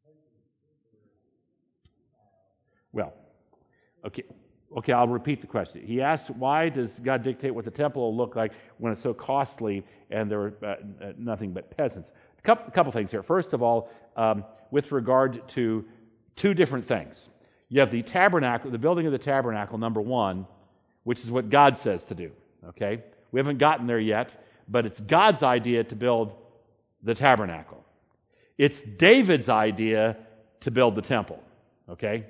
Well, okay, I'll repeat the question. He asked, why does God dictate what the temple will look like when it's so costly and there are nothing but peasants? A couple things here. First of all, with regard to two different things. You have the tabernacle, the building of the tabernacle, number one, which is what God says to do, okay? We haven't gotten there yet, but it's God's idea to build the tabernacle. It's David's idea to build the temple, okay?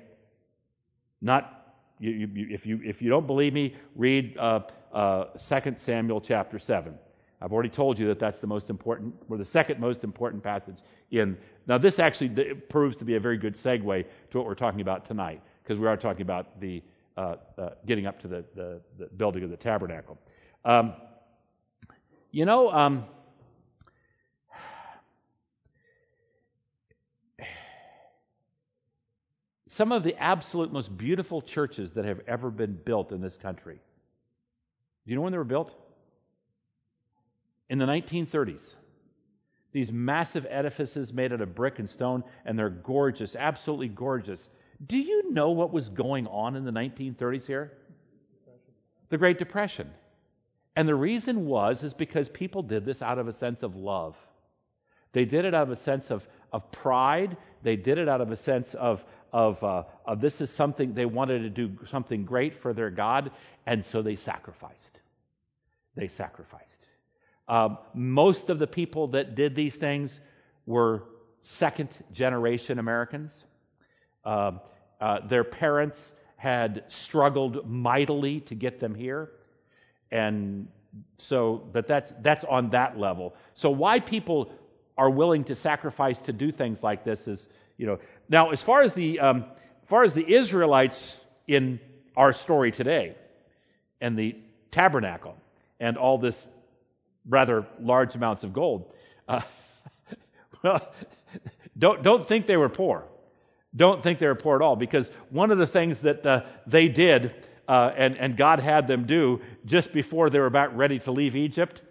If you don't believe me, read 2 Samuel chapter 7. I've already told you that that's the most important, or the second most important passage in. Now, this actually proves to be a very good segue to what we're talking about tonight, because we are talking about the getting up to the building of the tabernacle. Some of the absolute most beautiful churches that have ever been built in this country. Do you know when they were built? In the 1930s. These massive edifices made out of brick and stone, and they're gorgeous, absolutely gorgeous. Do you know what was going on in the 1930s here? The Great Depression. And the reason is because people did this out of a sense of love. They did it out of a sense of pride. They did it out of a sense of this is something, they wanted to do something great for their God, and so they sacrificed. Most of the people that did these things were second-generation Americans. Their parents had struggled mightily to get them here, and so, but that's on that level. So why people are willing to sacrifice to do things like this is, Now, as far as the Israelites in our story today, and the tabernacle, and all this rather large amounts of gold, well, don't think they were poor. Don't think they were poor at all, because one of the things that they did, and God had them do just before they were about ready to leave Egypt,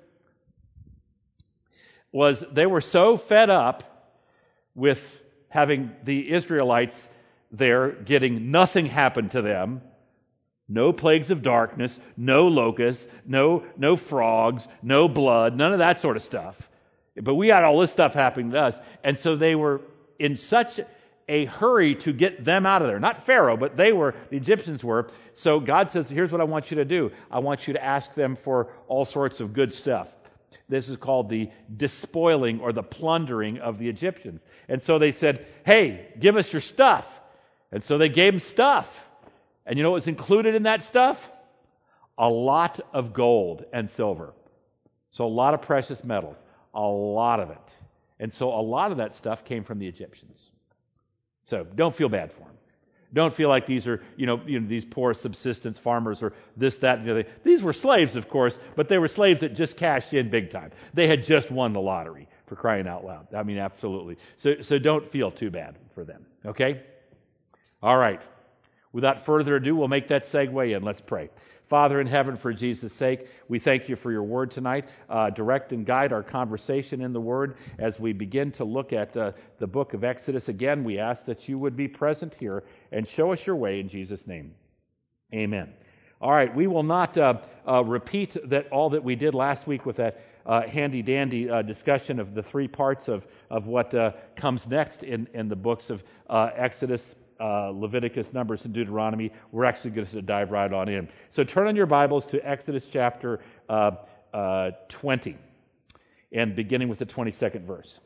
was they were so fed up with having the Israelites there getting nothing happen to them, no plagues of darkness, no locusts, no frogs, no blood, none of that sort of stuff. But we had all this stuff happening to us. And so they were in such a hurry to get them out of there. Not Pharaoh, but the Egyptians were. So God says, here's what I want you to do. I want you to ask them for all sorts of good stuff. This is called the despoiling or the plundering of the Egyptians. And so they said, hey, give us your stuff. And so they gave them stuff. And you know what was included in that stuff? A lot of gold and silver. So a lot of precious metals. A lot of it. And so a lot of that stuff came from the Egyptians. So don't feel bad for them. Don't feel like these are, these poor subsistence farmers or this, that, and the other. These were slaves, of course, but they were slaves that just cashed in big time. They had just won the lottery, for crying out loud. I mean, absolutely. So don't feel too bad for them, okay? All right. Without further ado, we'll make that segue in. Let's pray. Father in heaven, for Jesus' sake, we thank you for your word tonight. Direct and guide our conversation in the word as we begin to look at the book of Exodus. Again, we ask that you would be present here and show us your way in Jesus' name. Amen. All right, we will not repeat all that we did last week with that handy-dandy discussion of the three parts of what comes next in the books of Exodus, Leviticus, Numbers, and Deuteronomy. We're actually going to dive right on in. So turn on your Bibles to Exodus chapter 20, and beginning with the 22nd verse.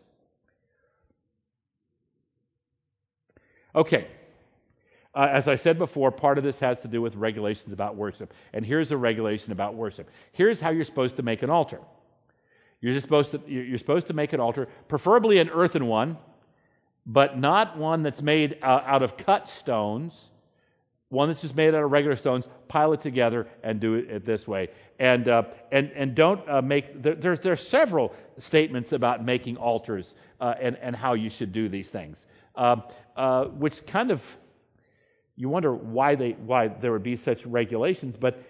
Okay. As I said before, part of this has to do with regulations about worship. And here's a regulation about worship. Here's how you're supposed to make an altar. You're supposed to make an altar, preferably an earthen one, but not one that's made out of cut stones. One that's just made out of regular stones. Pile it together and do it this way. And don't make. There's several statements about making altars and how you should do these things, which kind of you wonder why there would be such regulations. But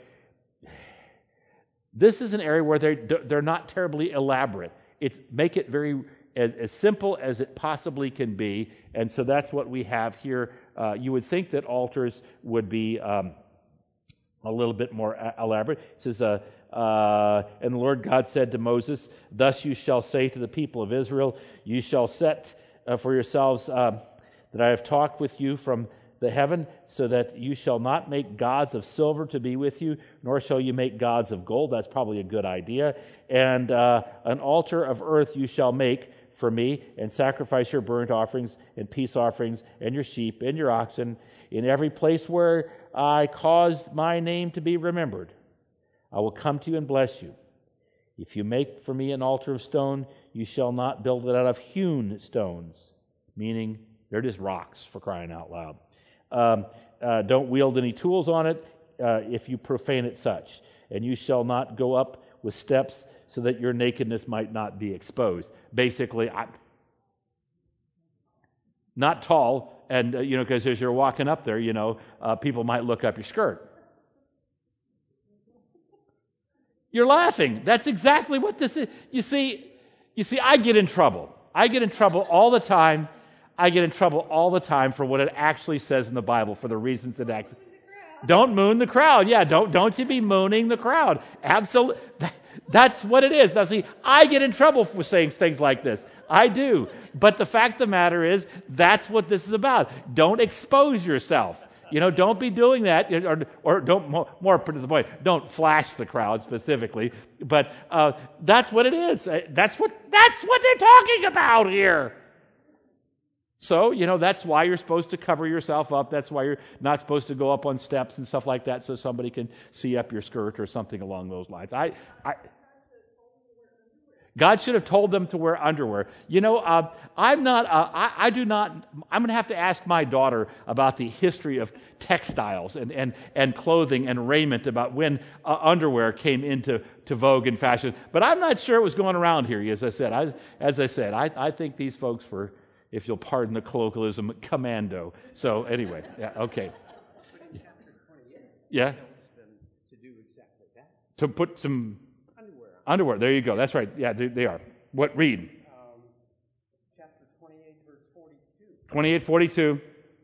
this is an area where they're not terribly elaborate. Make it very as simple as it possibly can be. And so that's what we have here. You would think that altars would be a little bit more elaborate. It says, and the Lord God said to Moses, thus you shall say to the people of Israel, you shall set for yourselves that I have talked with you from the heaven, so that you shall not make gods of silver to be with you, nor shall you make gods of gold. That's probably a good idea. And an altar of earth you shall make for me, and sacrifice your burnt offerings and peace offerings and your sheep and your oxen in every place where I cause my name to be remembered. I will come to you and bless you. If you make for me an altar of stone, you shall not build it out of hewn stones, meaning they're just rocks, for crying out loud. Don't wield any tools on it if you profane it such. And you shall not go up with steps so that your nakedness might not be exposed. Basically, not tall, and because as you're walking up there, people might look up your skirt. You're laughing. That's exactly what this is. You see, I get in trouble. I get in trouble all the time. I get in trouble all the time for what it actually says in the Bible, for the reasons it actually... Don't moon the crowd. Yeah, don't you be mooning the crowd. Absolutely. That's what it is. Now, see, I get in trouble for saying things like this. I do. But the fact of the matter is, that's what this is about. Don't expose yourself. Don't be doing that, or don't, more to the point, don't flash the crowd specifically. But that's what it is. That's what they're talking about here. So, that's why you're supposed to cover yourself up. That's why you're not supposed to go up on steps and stuff like that so somebody can see up your skirt or something along those lines. God should have told them to wear underwear. I'm going to have to ask my daughter about the history of textiles and clothing and raiment, about when underwear came into vogue and fashion. But I'm not sure it was going around here, as I said. I think these folks were, if you'll pardon the colloquialism, commando. So anyway, yeah, okay. Yeah? To do exactly that. To put some underwear. There you go. That's right. Yeah, they are. What? Read. Chapter 28, verse 42. 28:42.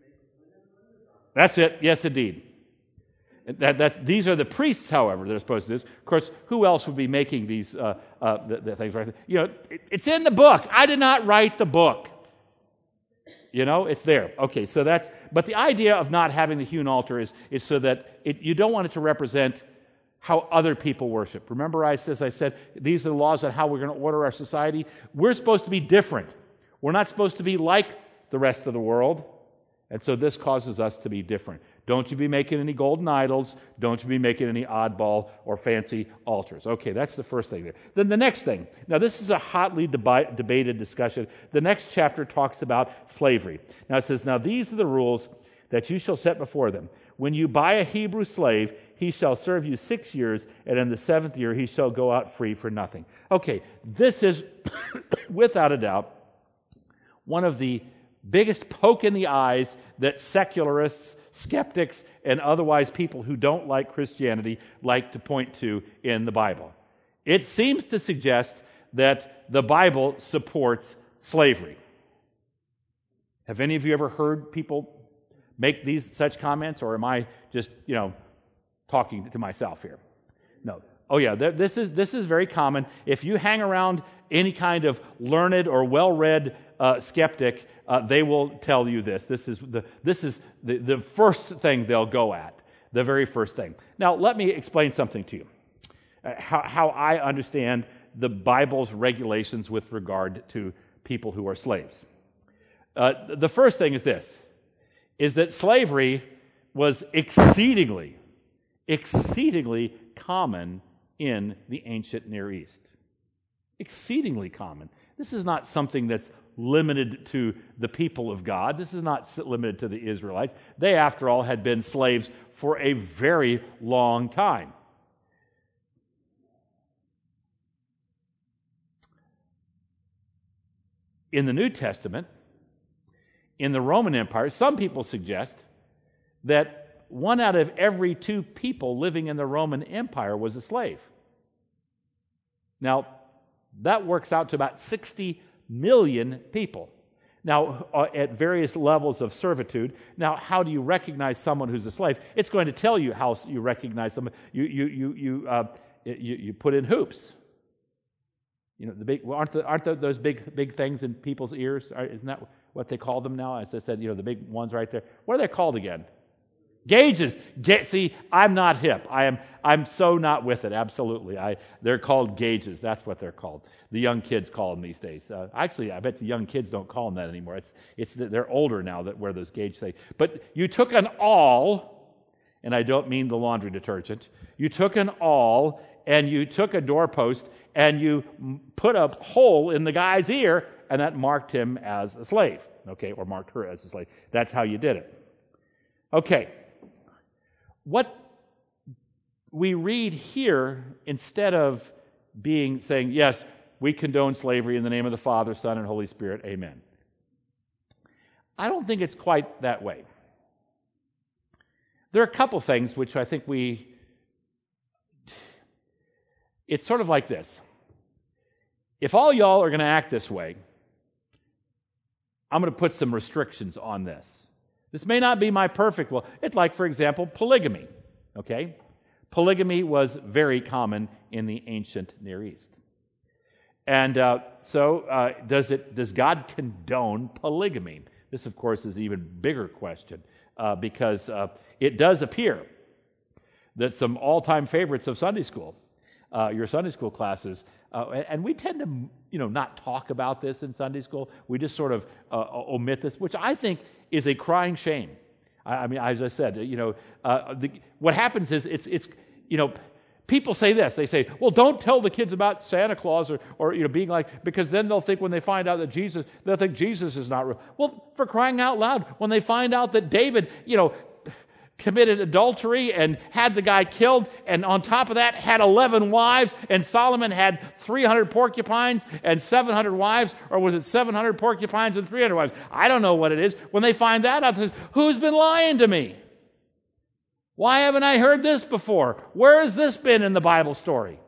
That's it. Yes, indeed. These are the priests, however, that are supposed to do this. Of course, who else would be making these the things? Right? It's in the book. I did not write the book. It's there. Okay, so but the idea of not having the hewn altar is so that you don't want it to represent how other people worship. Remember, as I said, these are the laws on how we're going to order our society. We're supposed to be different. We're not supposed to be like the rest of the world. And so this causes us to be different. Don't you be making any golden idols. Don't you be making any oddball or fancy altars. Okay, that's the first thing there. Then the next thing. Now, this is a hotly debated discussion. The next chapter talks about slavery. Now, it says, now these are the rules that you shall set before them. When you buy a Hebrew slave, he shall serve you 6 years, and in the 7th year he shall go out free for nothing. Okay, this is, without a doubt, one of the biggest poke in the eyes that secularists, skeptics, and otherwise people who don't like Christianity like to point to in the Bible. It seems to suggest that the Bible supports slavery. Have any of you ever heard people make such comments, or am I just, talking to myself here? No. Oh yeah, this is very common. If you hang around any kind of learned or well-read skeptic, they will tell you this. This is the first thing they'll go at, the very first thing. Now, let me explain something to you. How I understand the Bible's regulations with regard to people who are slaves. The first thing is this, is that slavery was exceedingly common in the ancient Near East. Exceedingly common. This is not something that's limited to the people of God. This is not limited to the Israelites. They, after all, had been slaves for a very long time. In the New Testament, in the Roman Empire, some people suggest that 1 out of every 2 people living in the Roman Empire was a slave. Now, that works out to about 60 million people. Now, at various levels of servitude. Now, how do you recognize someone who's a slave? It's going to tell you how you recognize someone. You put in hoops. The big aren't those big things in people's ears? Isn't that what they call them now? As I said, the big ones right there. What are they called again? Gauges. See, I'm not hip. I'm so not with it. Absolutely. They're called gauges. That's what they're called. The young kids call them these days. Actually, I bet the young kids don't call them that anymore. They're older now that wear those gauge things. But you took an awl, and I don't mean the laundry detergent. You took an awl and you took a doorpost and you put a hole in the guy's ear, and that marked him as a slave. Okay, or marked her as a slave. That's how you did it. Okay. What we read here, instead of saying, yes, we condone slavery in the name of the Father, Son, and Holy Spirit, amen. I don't think it's quite that way. There are a couple things which I think it's sort of like this. If all y'all are going to act this way, I'm going to put some restrictions on this. This may not be my perfect will. It's like, for example, polygamy. Okay? Polygamy was very common in the ancient Near East. And does God condone polygamy? This, of course, is an even bigger question because it does appear that some all-time favorites of Sunday school, your Sunday school classes, and we tend to, not talk about this in Sunday school. We just sort of omit this, which I think is a crying shame. I mean, as I said, what happens is it's people say this. They say, well, don't tell the kids about Santa Claus or being like, because then they'll think when they find out that they'll think Jesus is not real. Well, for crying out loud, when they find out that David, committed adultery and had the guy killed, and on top of that had 11 wives, and Solomon had 300 porcupines and 700 wives, or was it 700 porcupines and 300 wives? I don't know what it is. When they find that out, they say, who's been lying to me? Why haven't I heard this before? Where has this been in the Bible story?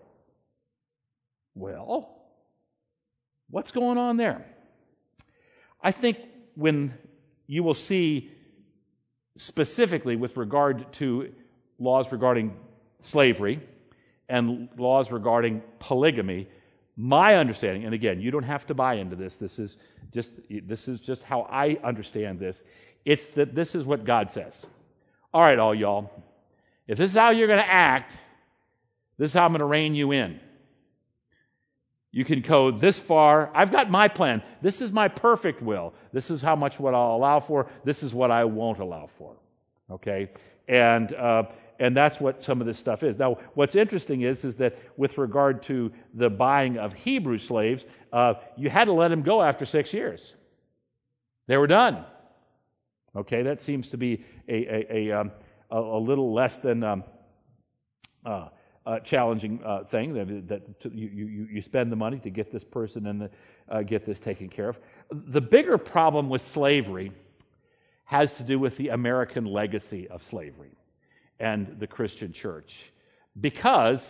Well, what's going on there? I think when you will see specifically with regard to laws regarding slavery and laws regarding polygamy, my understanding, and again, you don't have to buy into this, this is just how I understand this, it's that this is what God says. All right, all y'all, if this is how you're going to act, this is how I'm going to rein you in. You can go this far. I've got my plan. This is my perfect will. This is how much what I'll allow for. This is what I won't allow for. Okay? And that's what some of this stuff is. Now, what's interesting is that with regard to the buying of Hebrew slaves, you had to let them go after 6 years. They were done. Okay? That seems to be a little less than challenging thing that you spend the money to get this person and get this taken care of. The bigger problem with slavery has to do with the American legacy of slavery and the Christian church, because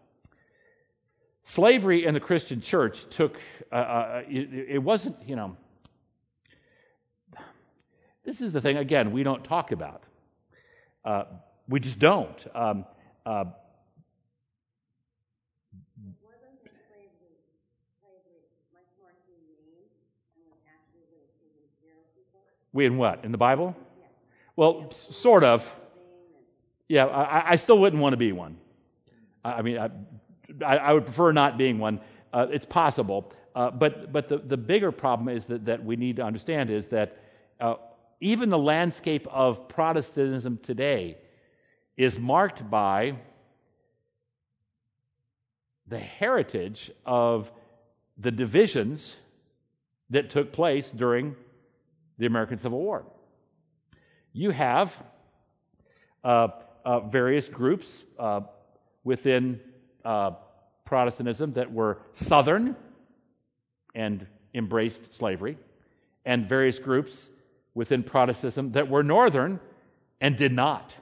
slavery in the Christian church took it wasn't, this is the thing, again, we don't talk about. We just don't. We in what? In the Bible? Well, sort of. Yeah, I still wouldn't want to be one. I mean, I would prefer not being one. It's possible. But the bigger problem is that we need to understand is that even the landscape of Protestantism today is marked by the heritage of the divisions that took place during the American Civil War. You have various groups within Protestantism that were Southern and embraced slavery, and various groups within Protestantism that were Northern and did not.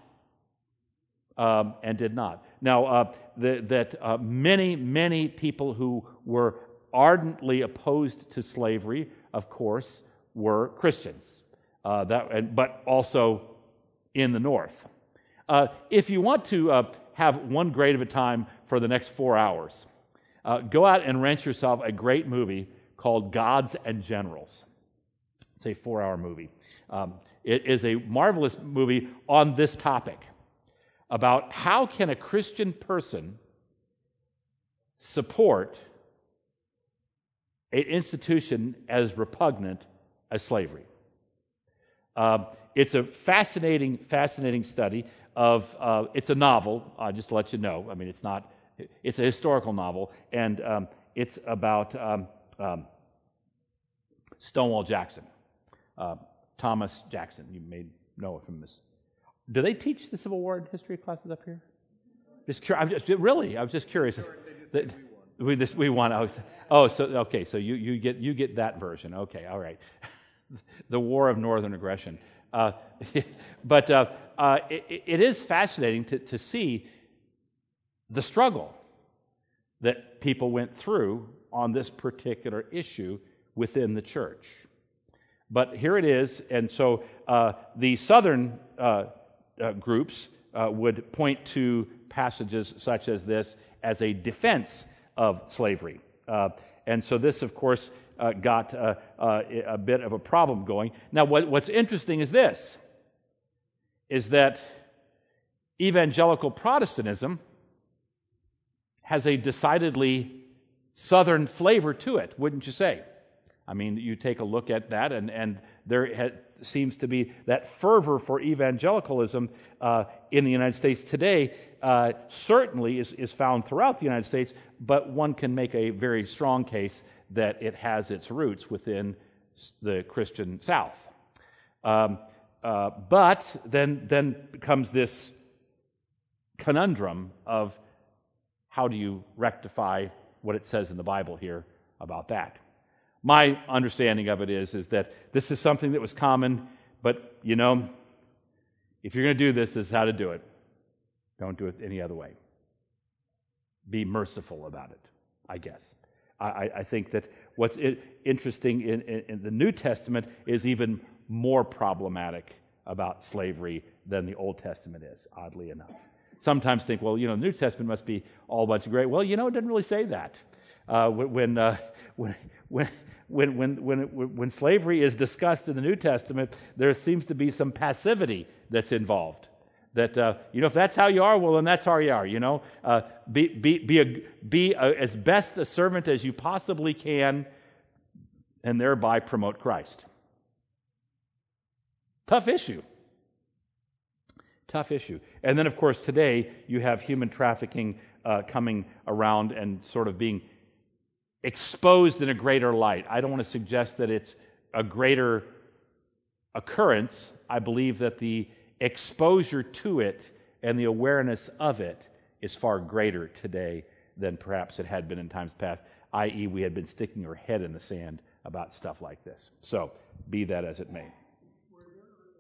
Now, many people who were ardently opposed to slavery, of course, were Christians, but also in the North. If you want to have one grade of a time for the next 4 hours, go out and rent yourself a great movie called Gods and Generals. It's a 4-hour movie. It is a marvelous movie on this topic about how can a Christian person support an institution as repugnant as slavery. It's a fascinating study of, it's a novel, just to let you know. I mean, it's a historical novel, and it's about Stonewall Jackson, Thomas Jackson. You may know of him as. Do they teach the Civil War in history classes up here? I was just curious. We won. So you get that version. Okay, all right. The War of Northern Aggression. But it is fascinating to see the struggle that people went through on this particular issue within the church. But here it is, and so the Southern groups would point to passages such as this as a defense of slavery. And so this, of course, got a bit of a problem going. Now, what's interesting is this, is that evangelical Protestantism has a decidedly Southern flavor to it, wouldn't you say? I mean, you take a look at that, and there seems to be that fervor for evangelicalism in the United States today. Certainly is found throughout the United States, but one can make a very strong case that it has its roots within the Christian South. But then comes this conundrum of how do you rectify what it says in the Bible here about that? My understanding of it is that this is something that was common, but, if you're going to do this, this is how to do it. Don't do it any other way. Be merciful about it, I guess. I think that what's interesting in the New Testament is even more problematic about slavery than the Old Testament is, oddly enough. Sometimes think, well, the New Testament must be all a bunch of great. Well, it doesn't really say that. When slavery is discussed in the New Testament, there seems to be some passivity that's involved. That if that's how you are, well, then that's how you are. Be as best a servant as you possibly can, and thereby promote Christ. Tough issue. And then, of course, today you have human trafficking coming around and sort of being exposed in a greater light. I don't want to suggest that it's a greater occurrence. I believe that the exposure to it and the awareness of it is far greater today than perhaps it had been in times past, i.e. we had been sticking our head in the sand about stuff like this. So, be that as it may. Were there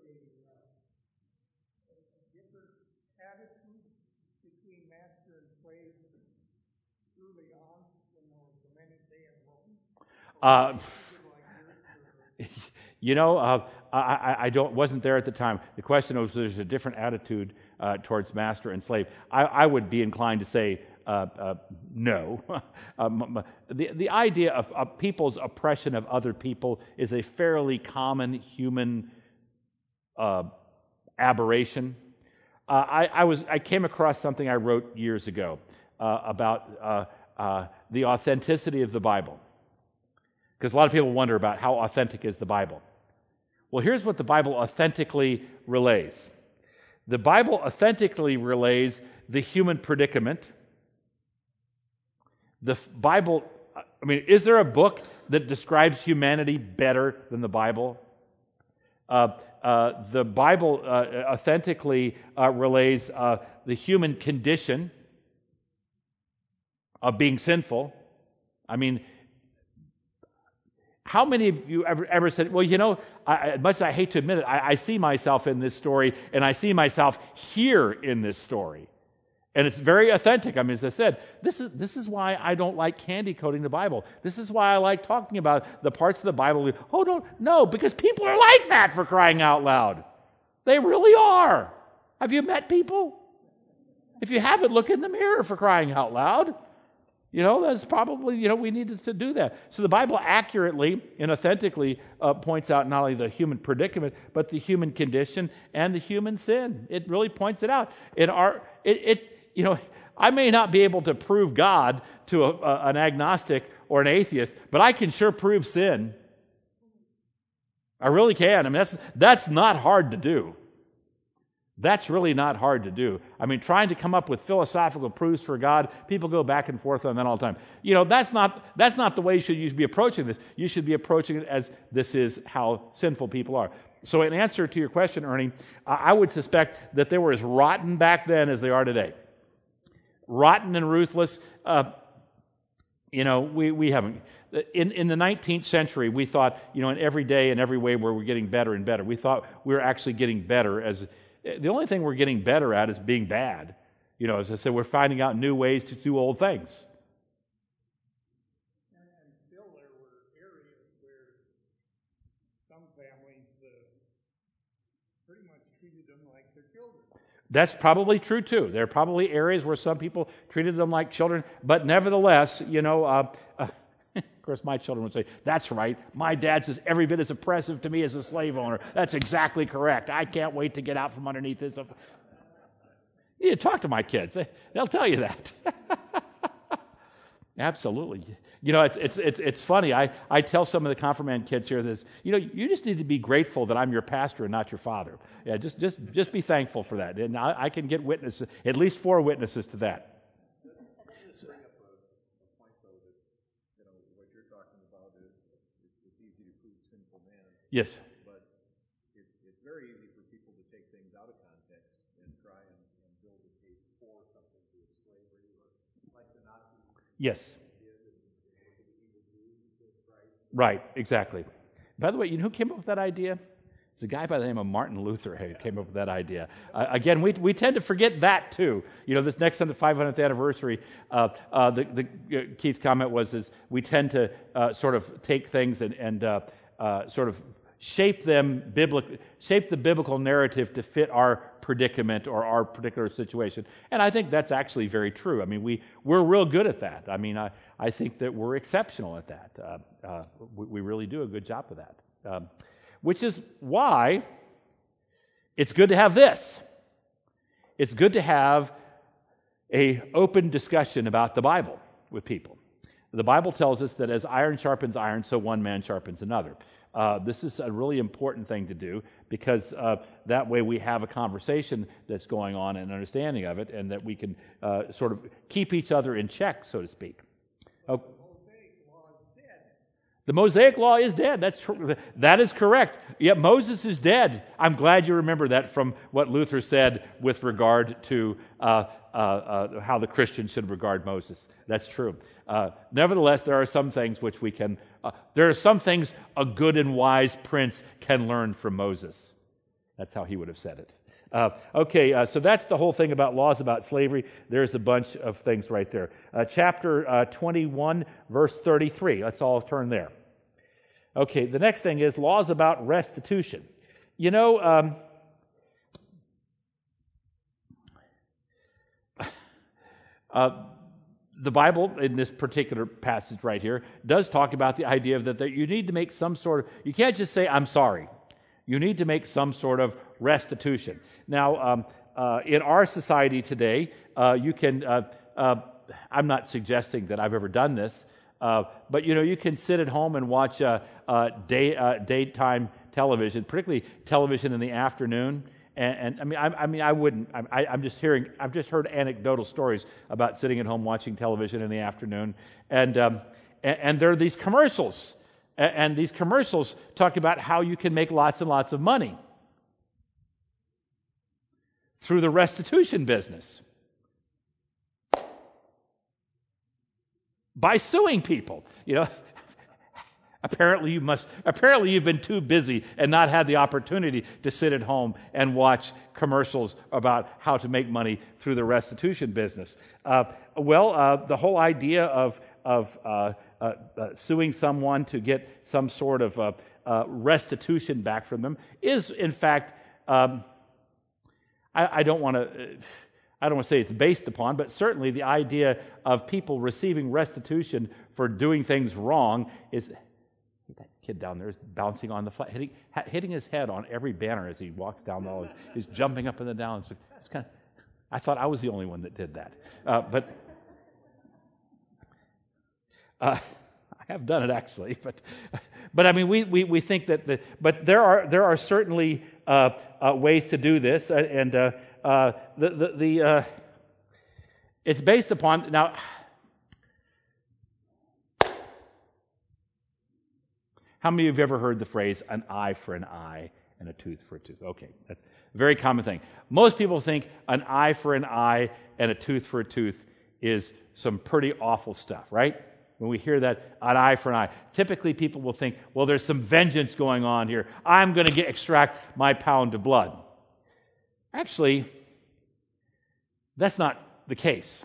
a different attitude between master and slave early on when there was a many say and I wasn't there at the time. The question was, there's a different attitude towards master and slave. I would be inclined to say no. The idea of people's oppression of other people is a fairly common human aberration. I came across something I wrote years ago about the authenticity of the Bible. Because a lot of people wonder about how authentic is the Bible. Well, here's what the Bible authentically relays. The Bible authentically relays the human predicament. The Bible, is there a book that describes humanity better than the Bible? The Bible authentically relays the human condition of being sinful. How many of you ever said, well, as much as I hate to admit it, I see myself in this story, and I see myself here in this story. And it's very authentic. I mean, as I said, this is why I don't like candy coating the Bible. This is why I like talking about the parts of the Bible. No, because people are like that, for crying out loud. They really are. Have you met people? If you haven't, look in the mirror, for crying out loud. That's probably, we needed to do that. So the Bible accurately and authentically points out not only the human predicament, but the human condition and the human sin. It really points it out. I may not be able to prove God to an agnostic or an atheist, but I can sure prove sin. I really can. I mean, that's not hard to do. That's really not hard to do. I mean, trying to come up with philosophical proofs for God, people go back and forth on that all the time. That's not the way you should be approaching this. You should be approaching it as this is how sinful people are. So in answer to your question, Ernie, I would suspect that they were as rotten back then as they are today. Rotten and ruthless. We haven't. In the 19th century, we thought, in every day and every way we're getting better and better. We thought we were actually getting better as... The only thing we're getting better at is being bad. As I said, we're finding out new ways to do old things. And still there were areas where some families pretty much treated them like their children. That's probably true, too. There are probably areas where some people treated them like children, but nevertheless, of course, my children would say, that's right, my dad's just every bit as oppressive to me as a slave owner. That's exactly correct. I can't wait to get out from underneath this. You talk to my kids. They'll tell you that. Absolutely. It's funny. I tell some of the confirmand kids here this, you just need to be grateful that I'm your pastor and not your father. Yeah, just be thankful for that. And I can get witnesses, at least 4 witnesses to that. Yes. But it's very easy for people to take things out of context and try and build a case for something to do with slavery, or like the Nazis. Yes. Right, exactly. By the way, who came up with that idea? It's a guy by the name of Martin Luther who came up with that idea. Again, we tend to forget that too. This next 500th anniversary, Keith's comment was we tend to sort of take things and sort of shape the biblical narrative to fit our predicament or our particular situation. And I think that's actually very true. I mean, we're real good at that. I mean, I think that we're exceptional at that. We really do a good job of that. Which is why it's good to have this. It's good to have an open discussion about the Bible with people. The Bible tells us that as iron sharpens iron, so one man sharpens another. This is a really important thing to do because that way we have a conversation that's going on and understanding of it, and that we can sort of keep each other in check, so to speak. The Mosaic Law is dead. That's true. That is correct. Yet Moses is dead. I'm glad you remember that from what Luther said with regard to how the Christians should regard Moses. That's true. Nevertheless, there are some things which we can... there are some things a good and wise prince can learn from Moses. That's how he would have said it. So that's the whole thing about laws about slavery. There's a bunch of things right there. Chapter 21, verse 33. Let's all turn there. Okay, the next thing is laws about restitution. The Bible, in this particular passage right here, does talk about the idea that you need to make some sort of... You can't just say, I'm sorry. You need to make some sort of restitution. Now, in our society today, you can... I'm not suggesting that I've ever done this, but you can sit at home and watch daytime television, particularly television in the afternoon. And I wouldn't. I've just heard anecdotal stories about sitting at home watching television in the afternoon, and there are these commercials, and these commercials talk about how you can make lots and lots of money through the restitution business by suing people. Apparently you've been too busy and not had the opportunity to sit at home and watch commercials about how to make money through the restitution business. The whole idea of suing someone to get some sort of restitution back from them is, in fact, I don't want to say it's based upon, but certainly the idea of people receiving restitution for doing things wrong is. That kid down there is bouncing on the flat, hitting his head on every banner as he walks down the hall. He's jumping up and down. It's kind of, I thought I was the only one that did that, but I have done it actually. But I mean, we think that but there are certainly ways to do this, and it's based upon now. How many of you have ever heard the phrase, an eye for an eye and a tooth for a tooth? Okay, that's a very common thing. Most people think an eye for an eye and a tooth for a tooth is some pretty awful stuff, right? When we hear that, an eye for an eye, typically people will think, well, there's some vengeance going on here. I'm going to extract my pound of blood. Actually, that's not the case.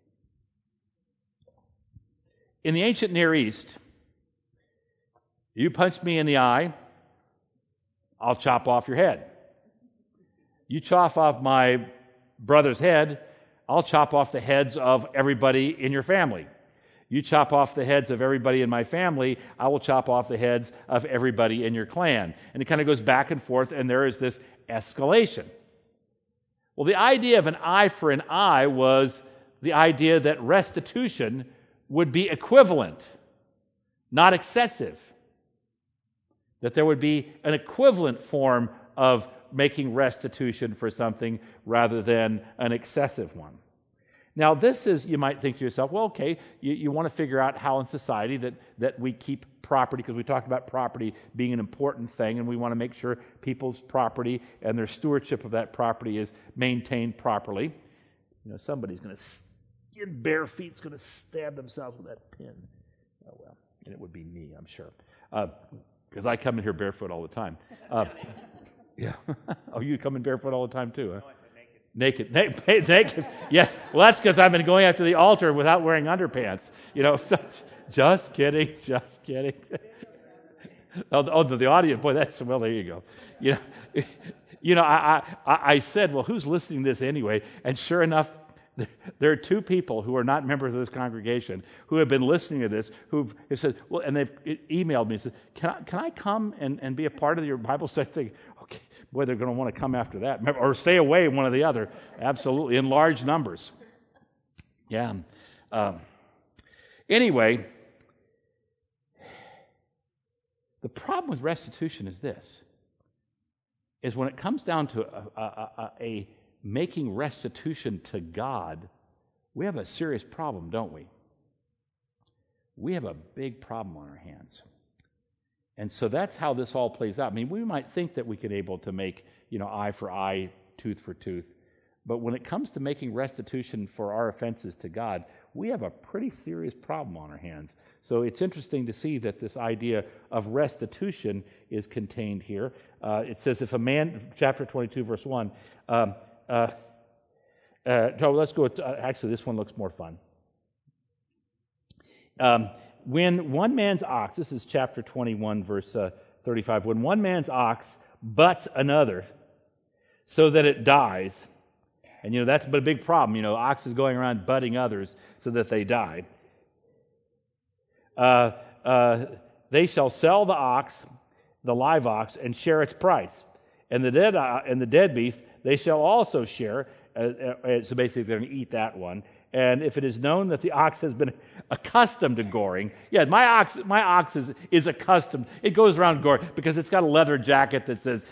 In the ancient Near East, you punch me in the eye, I'll chop off your head. You chop off my brother's head, I'll chop off the heads of everybody in your family. You chop off the heads of everybody in my family, I will chop off the heads of everybody in your clan. And it kind of goes back and forth, and there is this escalation. Well, the idea of an eye for an eye was the idea that restitution would be equivalent, not excessive. That there would be an equivalent form of making restitution for something rather than an excessive one. Now, this is, you might think to yourself, well, okay, you want to figure out how in society that we keep property, because we talked about property being an important thing, and we want to make sure people's property and their stewardship of that property is maintained properly. You know, somebody's going to, in bare feet, is going to stab themselves with that pin. Oh, well, and it would be me, I'm sure. Because I come in here barefoot all the time. Yeah. Oh, you come in barefoot all the time too, huh? No, naked. Naked. Yes. Well, that's because I've been going after the altar without wearing underpants. You know, just kidding. Oh, the audience, boy, well, there you go. You know, I said, well, who's listening to this anyway? And sure enough, there are two people who are not members of this congregation who have been listening to this, who have said, well, and they've emailed me and said, can I come and be a part of your Bible study? Okay, boy, they're going to want to come after that. Or stay away, one or the other. Absolutely, in large numbers. Yeah. Anyway, the problem with restitution is this, is when it comes down to a making restitution to God, we have a serious problem, don't we? We have a big problem on our hands. And so that's how this all plays out. I mean, we might think that we can able to make, eye for eye, tooth for tooth. But when it comes to making restitution for our offenses to God, we have a pretty serious problem on our hands. So it's interesting to see that this idea of restitution is contained here. It says, if a man, chapter 22, verse 1, let's go with, actually, this one looks more fun. When one man's ox, this is chapter 21, verse 35, when one man's ox butts another so that it dies, and that's but a big problem, oxes going around butting others so that they die, they shall sell the ox, the live ox, and share its price. And the dead beast they shall also share. So basically, they're going to eat that one. And if it is known that the ox has been accustomed to goring, yeah, my ox is accustomed. It goes around goring because it's got a leather jacket that says,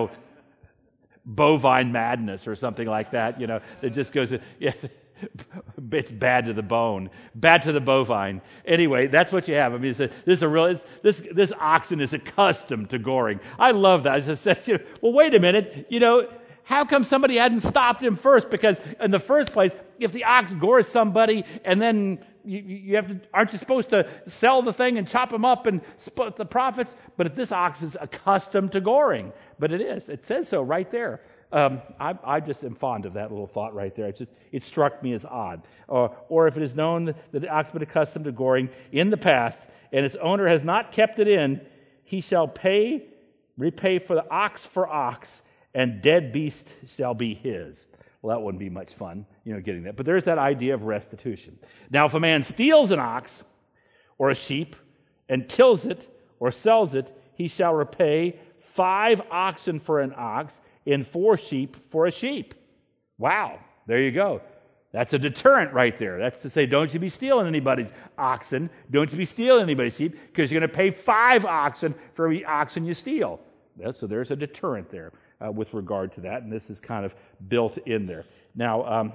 bovine madness or something like that. It just goes, yeah, it's bad to the bone, bad to the bovine. Anyway, that's what you have. I mean, this oxen is accustomed to goring. I love that. I just said, well, wait a minute, how come somebody hadn't stopped him first? Because in the first place, if the ox gores somebody and then aren't you supposed to sell the thing and chop them up and split the profits? But this ox is accustomed to goring. But it is. It says so right there. I just am fond of that little thought right there. It struck me as odd. Or if it is known that the ox has been accustomed to goring in the past, and its owner has not kept it in, he shall repay for the ox for ox, and dead beast shall be his. Well, that wouldn't be much fun, getting that. But there's that idea of restitution. Now, if a man steals an ox or a sheep and kills it or sells it, he shall repay 5 oxen for an ox and 4 sheep for a sheep. Wow, there you go. That's a deterrent right there. That's to say, don't you be stealing anybody's oxen. Don't you be stealing anybody's sheep, because you're going to pay 5 oxen for every oxen you steal. So there's a deterrent there with regard to that, and this is kind of built in there. Now,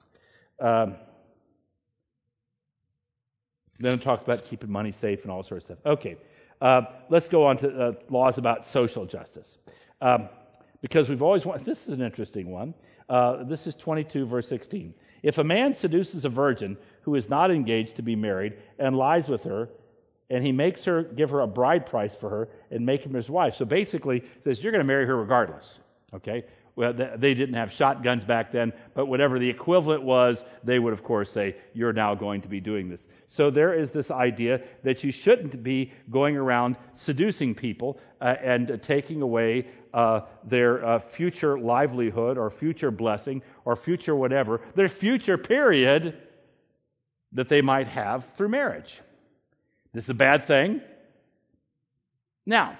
then it talks about keeping money safe and all sorts of stuff. Okay, let's go on to laws about social justice. Because we've always wanted, this is an interesting one. This is 22, verse 16. If a man seduces a virgin who is not engaged to be married and lies with her, and he makes her give her a bride price for her and make him his wife. So basically, says you're going to marry her regardless. Okay? Well, they didn't have shotguns back then, but whatever the equivalent was, they would, of course, say, you're now going to be doing this. So there is this idea that you shouldn't be going around seducing people and taking away their future livelihood or future blessing or future whatever, their future period that they might have through marriage. This is a bad thing. Now,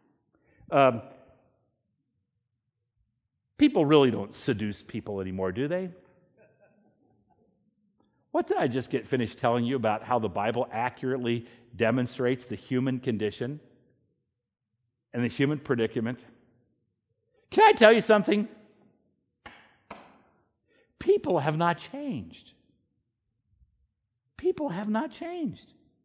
people really don't seduce people anymore, do they? What did I just get finished telling you about how the Bible accurately demonstrates the human condition and the human predicament? Can I tell you something? People have not changed. People have not changed.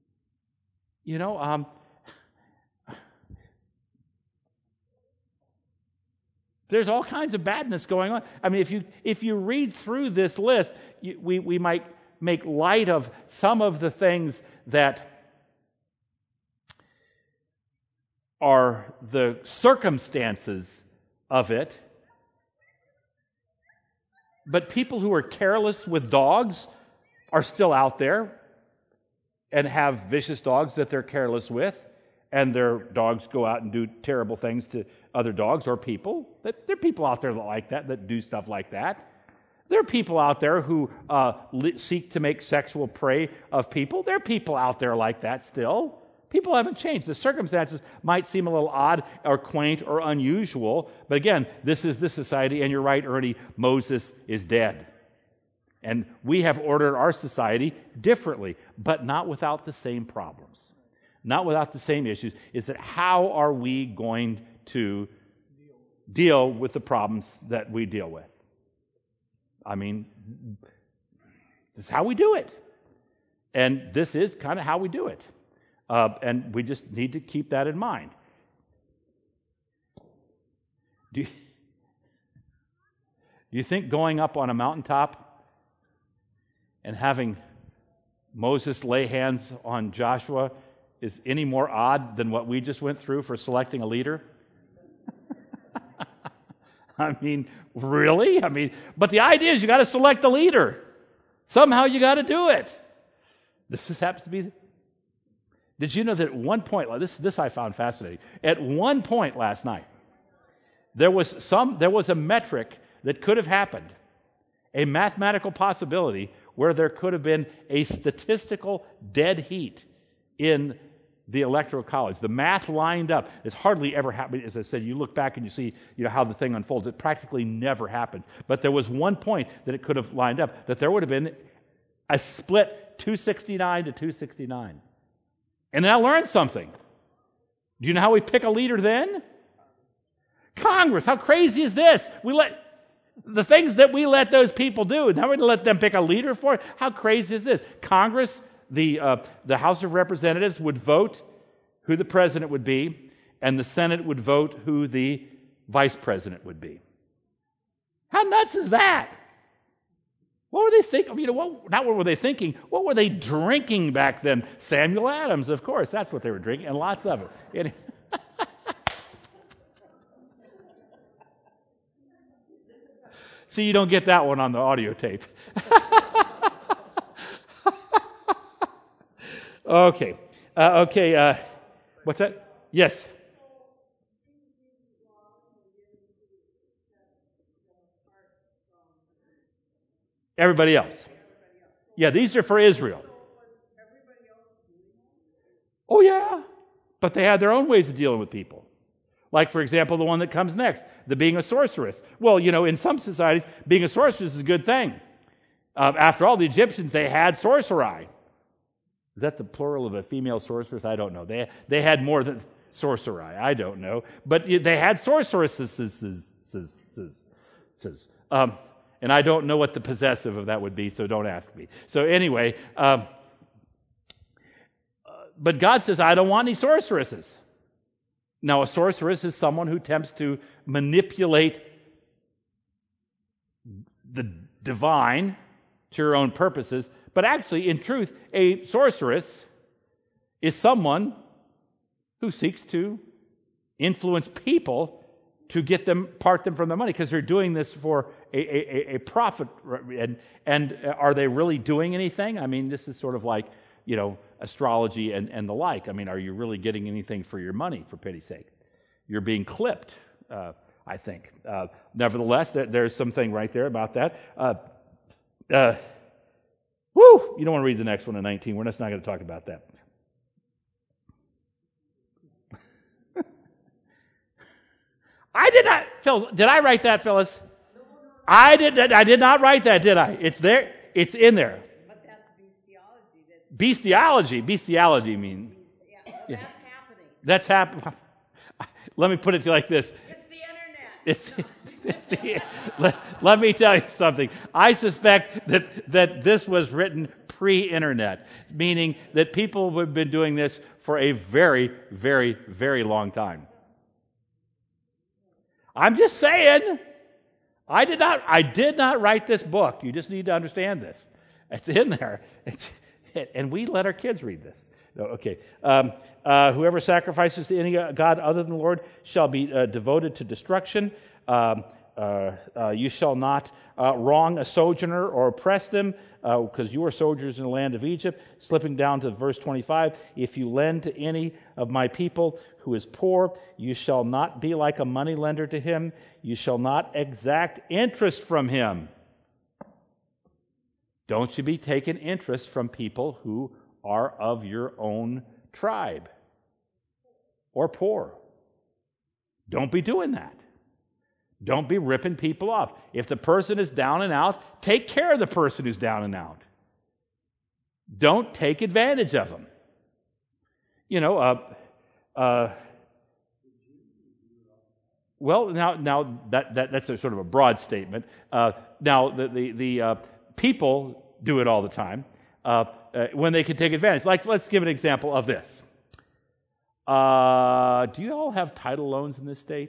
There's all kinds of badness going on. I mean, if you read through this list, we might make light of some of the things that are the circumstances of it. But people who are careless with dogs are still out there and have vicious dogs that they're careless with, and their dogs go out and do terrible things to other dogs or people. There are people out there that do stuff like that. There are people out there who seek to make sexual prey of people. There are people out there like that still. People haven't changed. The circumstances might seem a little odd or quaint or unusual, but again, this is this society, and you're right, Ernie, Moses is dead. And we have ordered our society differently, but not without the same problems, not without the same issues. Is that how are we going to deal with the problems that we deal with? I mean, this is how we do it. And this is kind of how we do it. And we just need to keep that in mind. Do you think going up on a mountaintop and having Moses lay hands on Joshua is any more odd than what we just went through for selecting a leader? I mean, really? But the idea is you got to select a leader. Somehow you got to do it. This just happens to be. Did you know that at one point, this I found fascinating. At one point last night, there was a metric that could have happened, a mathematical possibility where there could have been a statistical dead heat in the Electoral College. The math lined up. It's hardly ever happened. As I said, you look back and you see how the thing unfolds. It practically never happened. But there was one point that it could have lined up, that there would have been a split 269 to 269. And then I learned something. Do you know how we pick a leader then? Congress. How crazy is this? We let the things that we let those people do, now we're going to let them pick a leader for it? How crazy is this? Congress, the House of Representatives would vote who the president would be, and the Senate would vote who the vice president would be. How nuts is that? What were they thinking? Not what were they thinking. What were they drinking back then? Samuel Adams, of course. That's what they were drinking, and lots of it. See, you don't get that one on the audio tape. Okay. What's that? Yes. Everybody else. Yeah, these are for Israel. Oh, yeah. But they had their own ways of dealing with people. Like, for example, the one that comes next, the being a sorceress. Well, in some societies, being a sorceress is a good thing. After all, the Egyptians, they had sorcery. Is that the plural of a female sorceress? I don't know. They had more than sorcery. I don't know. But they had sorceresses. And I don't know what the possessive of that would be, so don't ask me. So anyway, but God says, I don't want any sorceresses. Now, a sorceress is someone who attempts to manipulate the divine to her own purposes. But actually, in truth, a sorceress is someone who seeks to influence people to part them from the money, because they're doing this for a profit. And are they really doing anything? I mean, this is sort of like, astrology and the like. I mean, are you really getting anything for your money, for pity's sake? You're being clipped, I think. Nevertheless, there's something right there about that. You don't want to read the next one in 19. We're just not going to talk about that. I did not, Phil, did I write that, Phyllis? I did not write that, did I? It's there. It's in there. But that's bestiality. Bestiality means. Yeah, that's happening. That's happening. Let me put it to you like this. It's the internet. Let me tell you something. I suspect that this was written pre-internet, meaning that people have been doing this for a very, very, very long time. I'm just saying, I did not write this book. You just need to understand this. It's in there. And we let our kids read this. Okay. Whoever sacrifices to any god other than the Lord shall be devoted to destruction. You shall not wrong a sojourner or oppress them, because you are sojourners in the land of Egypt. Slipping down to verse 25, if you lend to any of my people who is poor, you shall not be like a moneylender to him. You shall not exact interest from him. Don't you be taking interest from people who are of your own tribe or poor. Don't be doing that. Don't be ripping people off. If the person is down and out, take care of the person who's down and out. Don't take advantage of them. Well, now that's a sort of a broad statement. Now the people do it all the time when they can take advantage. Like, let's give an example of this. Do you all have title loans in this state?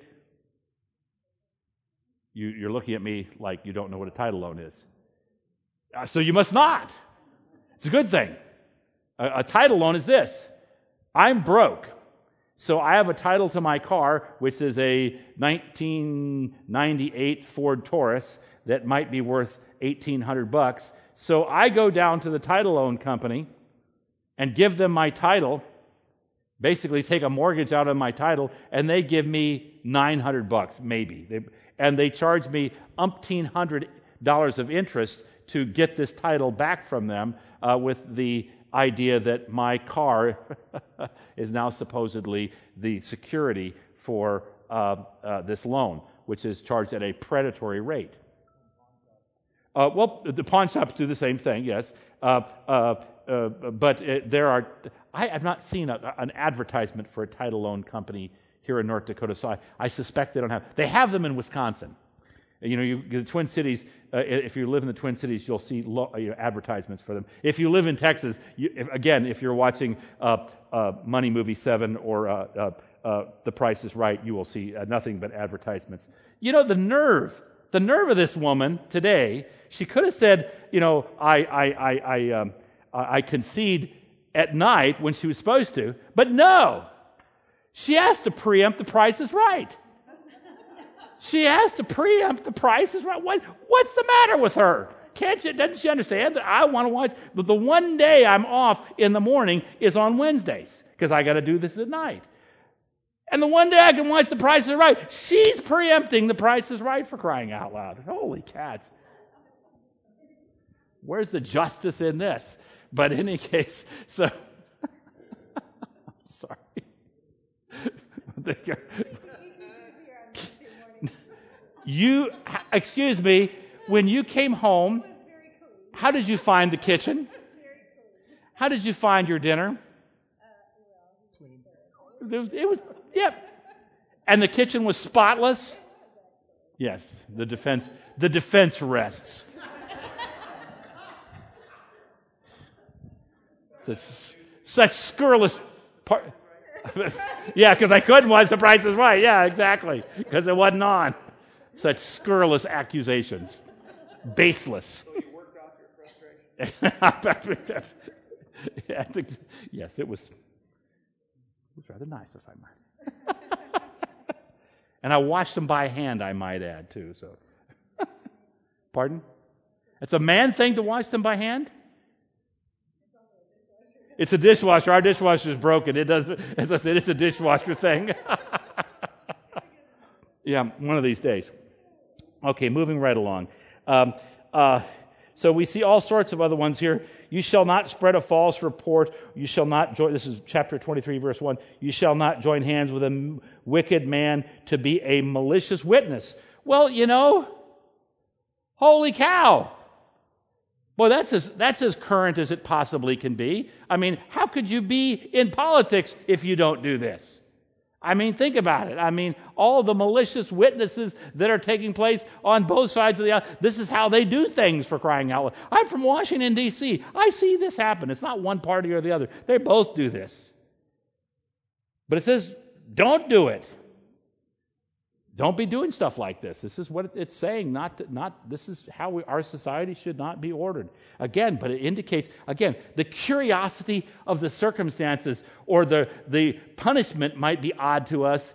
You're looking at me like you don't know what a title loan is. So you must not. It's a good thing. A title loan is this. I'm broke. So I have a title to my car, which is a 1998 Ford Taurus that might be worth $1,800. So I go down to the title loan company and give them my title, basically take a mortgage out of my title, and they give me $900, maybe. And they charge me $1,800 of interest to get this title back from them with the idea that my car is now supposedly the security for this loan, which is charged at a predatory rate. Well, the pawn shops do the same thing, yes. But there are... I have not seen an advertisement for a title loan company here in North Dakota, so I suspect they don't have... They have them in Wisconsin. The Twin Cities, if you live in the Twin Cities, you'll see advertisements for them. If you live in Texas, if you're watching Money Movie 7 or The Price is Right, you will see nothing but advertisements. The nerve The nerve of this woman today, she could have said, I concede at night when she was supposed to, but no. She has to preempt the Price is Right. She has to preempt the Price is Right. What's the matter with her? Doesn't she understand that I want to watch? But the one day I'm off in the morning is on Wednesdays because I got to do this at night. And the one day I can watch The Price is Right, she's preempting The Price is Right, for crying out loud. Holy cats. Where's the justice in this? But in any case, so... sorry. Excuse me, when you came home, how did you find the kitchen? How did you find your dinner? It was, and the kitchen was spotless? Yes, the defense rests. Such scurrilous part. Yeah, because I couldn't watch The Price is Right. Yeah, exactly. Because it wasn't on. Such scurrilous accusations. Baseless. So you worked off your frustration? Yes, it was rather nice, if I might. And I watched them by hand, I might add, too. So, pardon? It's a man thing to watch them by hand? It's a dishwasher. Our dishwasher is broken. It does, as I said, it's a dishwasher thing. Yeah, one of these days. Okay, moving right along. So we see all sorts of other ones here. You shall not spread a false report. You shall not join, this is chapter 23, verse 1. You shall not join hands with a wicked man to be a malicious witness. Well, holy cow. Well, that's as current as it possibly can be. I mean, how could you be in politics if you don't do this? I mean, think about it. I mean, all the malicious witnesses that are taking place on both sides of the aisle, this is how they do things, for crying out loud. I'm from Washington, D.C. I see this happen. It's not one party or the other. They both do this. But it says, don't do it. Don't be doing stuff like this. This is what it's saying. This is how our society should not be ordered. Again, but it indicates, the curiosity of the circumstances or the punishment might be odd to us,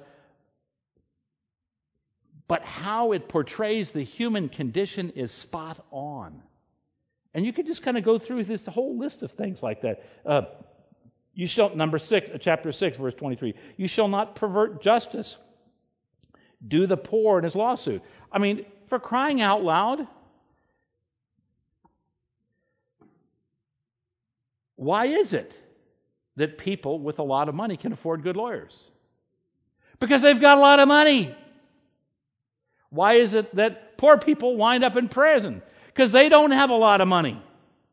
but how it portrays the human condition is spot on. And you could just kind of go through this whole list of things like that. Chapter 6, verse 23. You shall not pervert justice. Do the poor in his lawsuit. I mean, for crying out loud, why is it that people with a lot of money can afford good lawyers? Because they've got a lot of money. Why is it that poor people wind up in prison? Because they don't have a lot of money.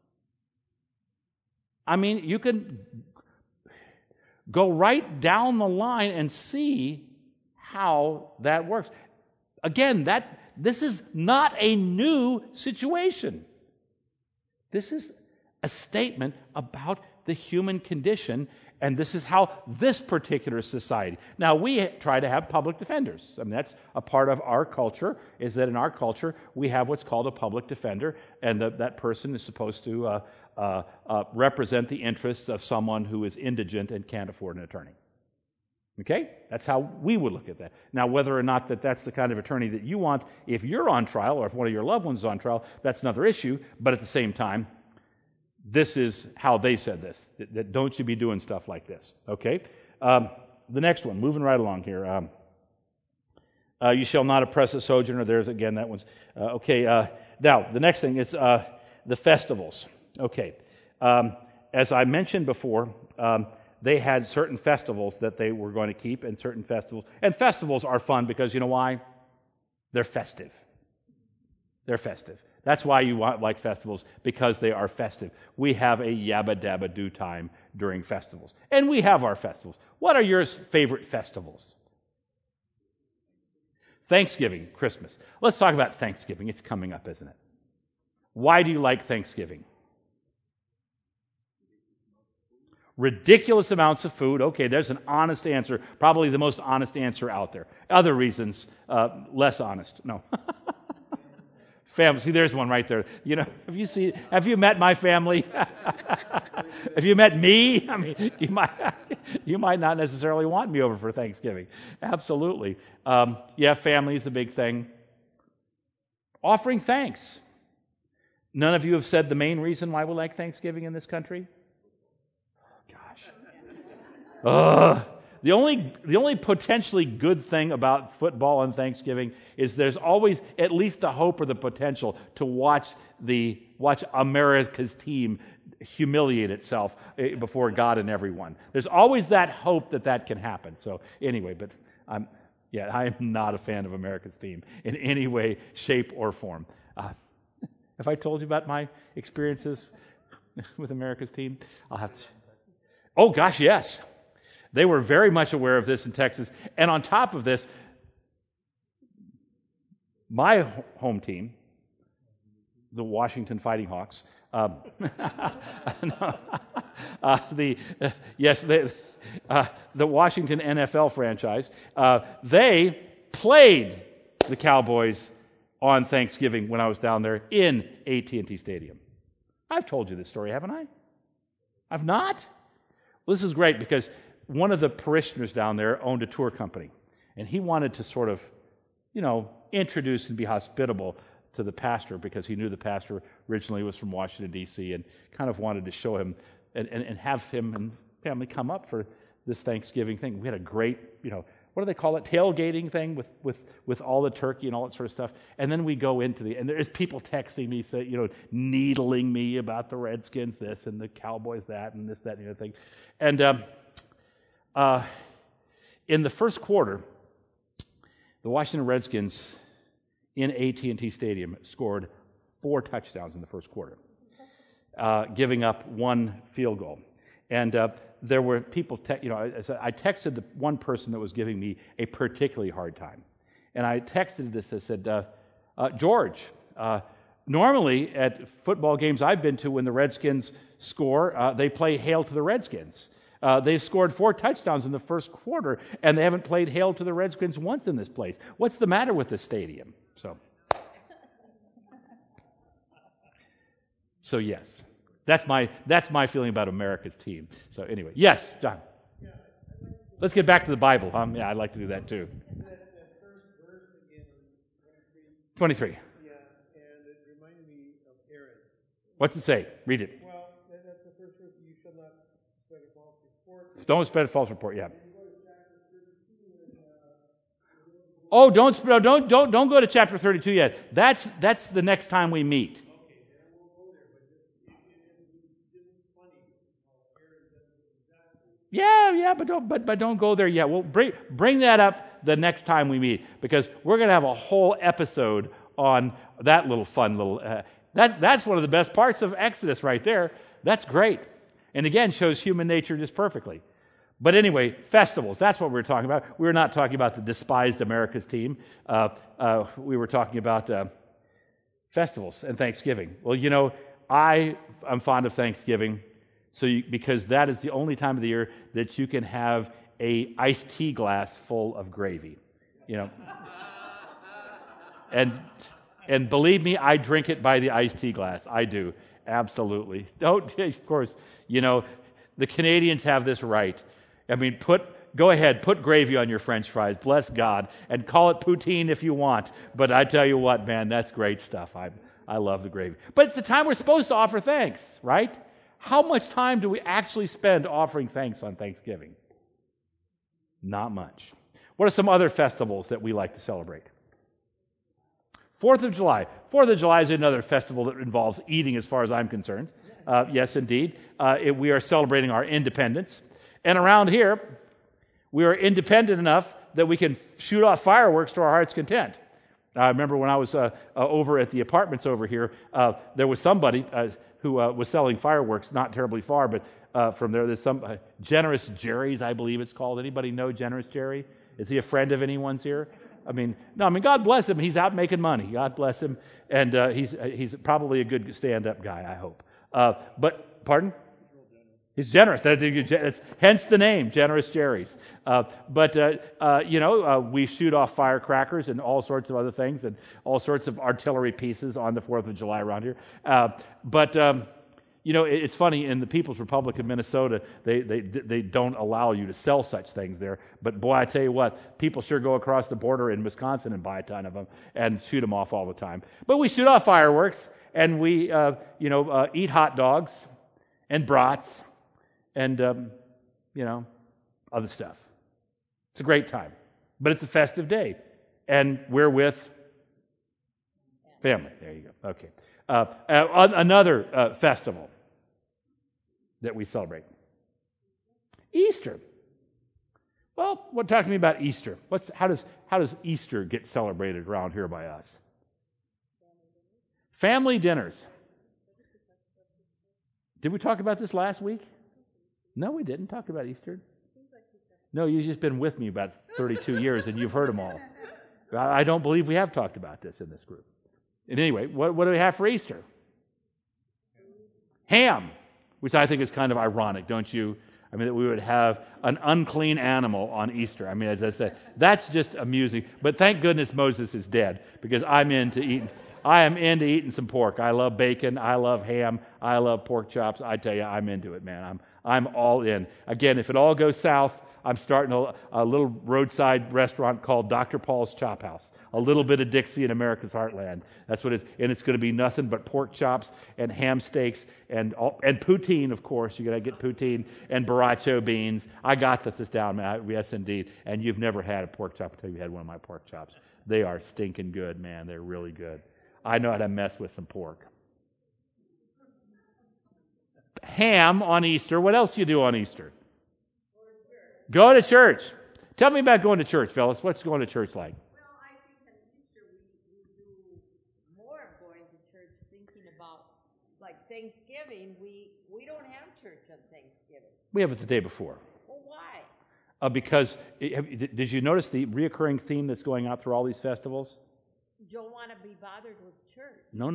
I mean, you can go right down the line and see how that works. Again, this is not a new situation. This is a statement about the human condition, and this is how this particular society. Now, we try to have public defenders. I mean, that's a part of our culture, is that in our culture, we have what's called a public defender, and that person is supposed to represent the interests of someone who is indigent and can't afford an attorney. Okay? That's how we would look at that. Now, whether or not that's the kind of attorney that you want, if you're on trial or if one of your loved ones is on trial, that's another issue. But at the same time, this is how they said this. That don't you be doing stuff like this. Okay? The next one, moving right along here. You shall not oppress a sojourner. There's, again, that one's... now, the next thing is the festivals. Okay. As I mentioned before... they had certain festivals that they were going to keep, and certain festivals. And festivals are fun because, you know why? They're festive. They're festive. That's why you like festivals, because they are festive. We have a yabba dabba do time during festivals. And we have our festivals. What are your favorite festivals? Thanksgiving, Christmas. Let's talk about Thanksgiving. It's coming up, isn't it? Why do you like Thanksgiving? Ridiculous amounts of food. Okay, there's an honest answer. Probably the most honest answer out there. Other reasons, less honest. No. Family. See, there's one right there. Have you met my family? Have you met me? I mean, you might not necessarily want me over for Thanksgiving. Absolutely. Family is a big thing. Offering thanks. None of you have said the main reason why we like Thanksgiving in this country? Gosh. The only potentially good thing about football and Thanksgiving is there's always at least the hope or the potential to watch America's team humiliate itself before God and everyone. There's always that hope that can happen. So anyway, but I am not a fan of America's team in any way, shape, or form. Have I told you about my experiences with America's team? I'll have to. Oh gosh, yes. They were very much aware of this in Texas. And on top of this, my home team, the Washington Fighting Hawks, the Washington NFL franchise, they played the Cowboys on Thanksgiving when I was down there in AT&T Stadium. I've told you this story, haven't I? I've not? Well, this is great because one of the parishioners down there owned a tour company, and he wanted to sort of, introduce and be hospitable to the pastor because he knew the pastor originally was from Washington, D.C., and kind of wanted to show him and have him and family come up for this Thanksgiving thing. We had a great, what do they call it, tailgating thing with all the turkey and all that sort of stuff. And then we go into and there's people texting me, needling me about the Redskins this and the Cowboys that and this, that, and the other thing. And in the first quarter, the Washington Redskins in AT&T Stadium scored 4 touchdowns in the first quarter, giving up 1 field goal. And there were people, I texted the one person that was giving me a particularly hard time. And I texted this, I said, George, normally at football games I've been to when the Redskins score, they play Hail to the Redskins. They've scored 4 touchdowns in the first quarter, and they haven't played Hail to the Redskins once in this place. What's the matter with this stadium? So yes, that's my feeling about America's team. So anyway, yes, John. Let's get back to the Bible. I'd like to do that too. That first verse again, 23. Yeah, and it reminded me of Aaron. What's it say? Read it. Well, that's the first verse. You shall not spread a false report. Don't spread a false report. Yeah. Oh, don't go to chapter 32 yet. That's the next time we meet. Yeah, but don't go there yet. We'll bring that up the next time we meet because we're going to have a whole episode on that little fun little. That's one of the best parts of Exodus right there. That's great, and again shows human nature just perfectly. But anyway, festivals. That's what we're talking about. We're not talking about the despised America's team. We were talking about festivals and Thanksgiving. Well, I am fond of Thanksgiving. Because that is the only time of the year that you can have a iced tea glass full of gravy, and believe me, I drink it by the iced tea glass. I do, absolutely. Of course, the Canadians have this right. I mean, go ahead, put gravy on your French fries, bless God, and call it poutine if you want. But I tell you what, man, that's great stuff. I love the gravy. But it's the time we're supposed to offer thanks, right? How much time do we actually spend offering thanks on Thanksgiving? Not much. What are some other festivals that we like to celebrate? 4th of July. 4th of July is another festival that involves eating as far as I'm concerned. Yes, indeed. We are celebrating our independence. And around here, we are independent enough that we can shoot off fireworks to our heart's content. I remember when I was over at the apartments over here, there was somebody who was selling fireworks not terribly far, but from there's some Generous Jerry's, I believe it's called. Anybody know Generous Jerry? Is he a friend of anyone's here? God bless him. He's out making money. God bless him. And he's probably a good stand-up guy, I hope. But, pardon? He's generous. That's hence the name, Generous Jerry's. We shoot off firecrackers and all sorts of other things and all sorts of artillery pieces on the 4th of July around here. It's funny, in the People's Republic of Minnesota, they don't allow you to sell such things there. But boy, I tell you what, people sure go across the border in Wisconsin and buy a ton of them and shoot them off all the time. But we shoot off fireworks, and we eat hot dogs and brats and other stuff. It's a great time, but it's a festive day, and we're with family. There you go. Okay. Another festival that we celebrate. Easter. Well, talk to me about Easter. How does Easter get celebrated around here by us? Family dinners. Did we talk about this last week? No, we didn't talk about Easter. No, you've just been with me about 32 years and you've heard them all. I don't believe we have talked about this in this group. And anyway, what do we have for Easter? Ham, which I think is kind of ironic, don't you? I mean, that we would have an unclean animal on Easter. I mean, as I said, that's just amusing. But thank goodness Moses is dead, because I am into eating some pork. I love bacon. I love ham. I love pork chops. I tell you, I'm into it, man. I'm all in. Again, if it all goes south, I'm starting a little roadside restaurant called Dr. Paul's Chop House. A little bit of Dixie in America's heartland. That's what it is. And it's going to be nothing but pork chops and ham steaks and poutine, of course. You're going to get poutine and borracho beans. I got this down, man. Yes, indeed. And you've never had a pork chop until you had one of my pork chops. They are stinking good, man. They're really good. I know how to mess with some pork. Ham on Easter. What else do you do on Easter? Go to church. Tell me about going to church, fellas. What's going to church like? Well, I think on Easter we do more of going to church, thinking about, like Thanksgiving. We don't have church on Thanksgiving. We have it the day before. Well, why? Because, did you notice the reoccurring theme that's going out through all these festivals? You don't want to be bothered with church. No.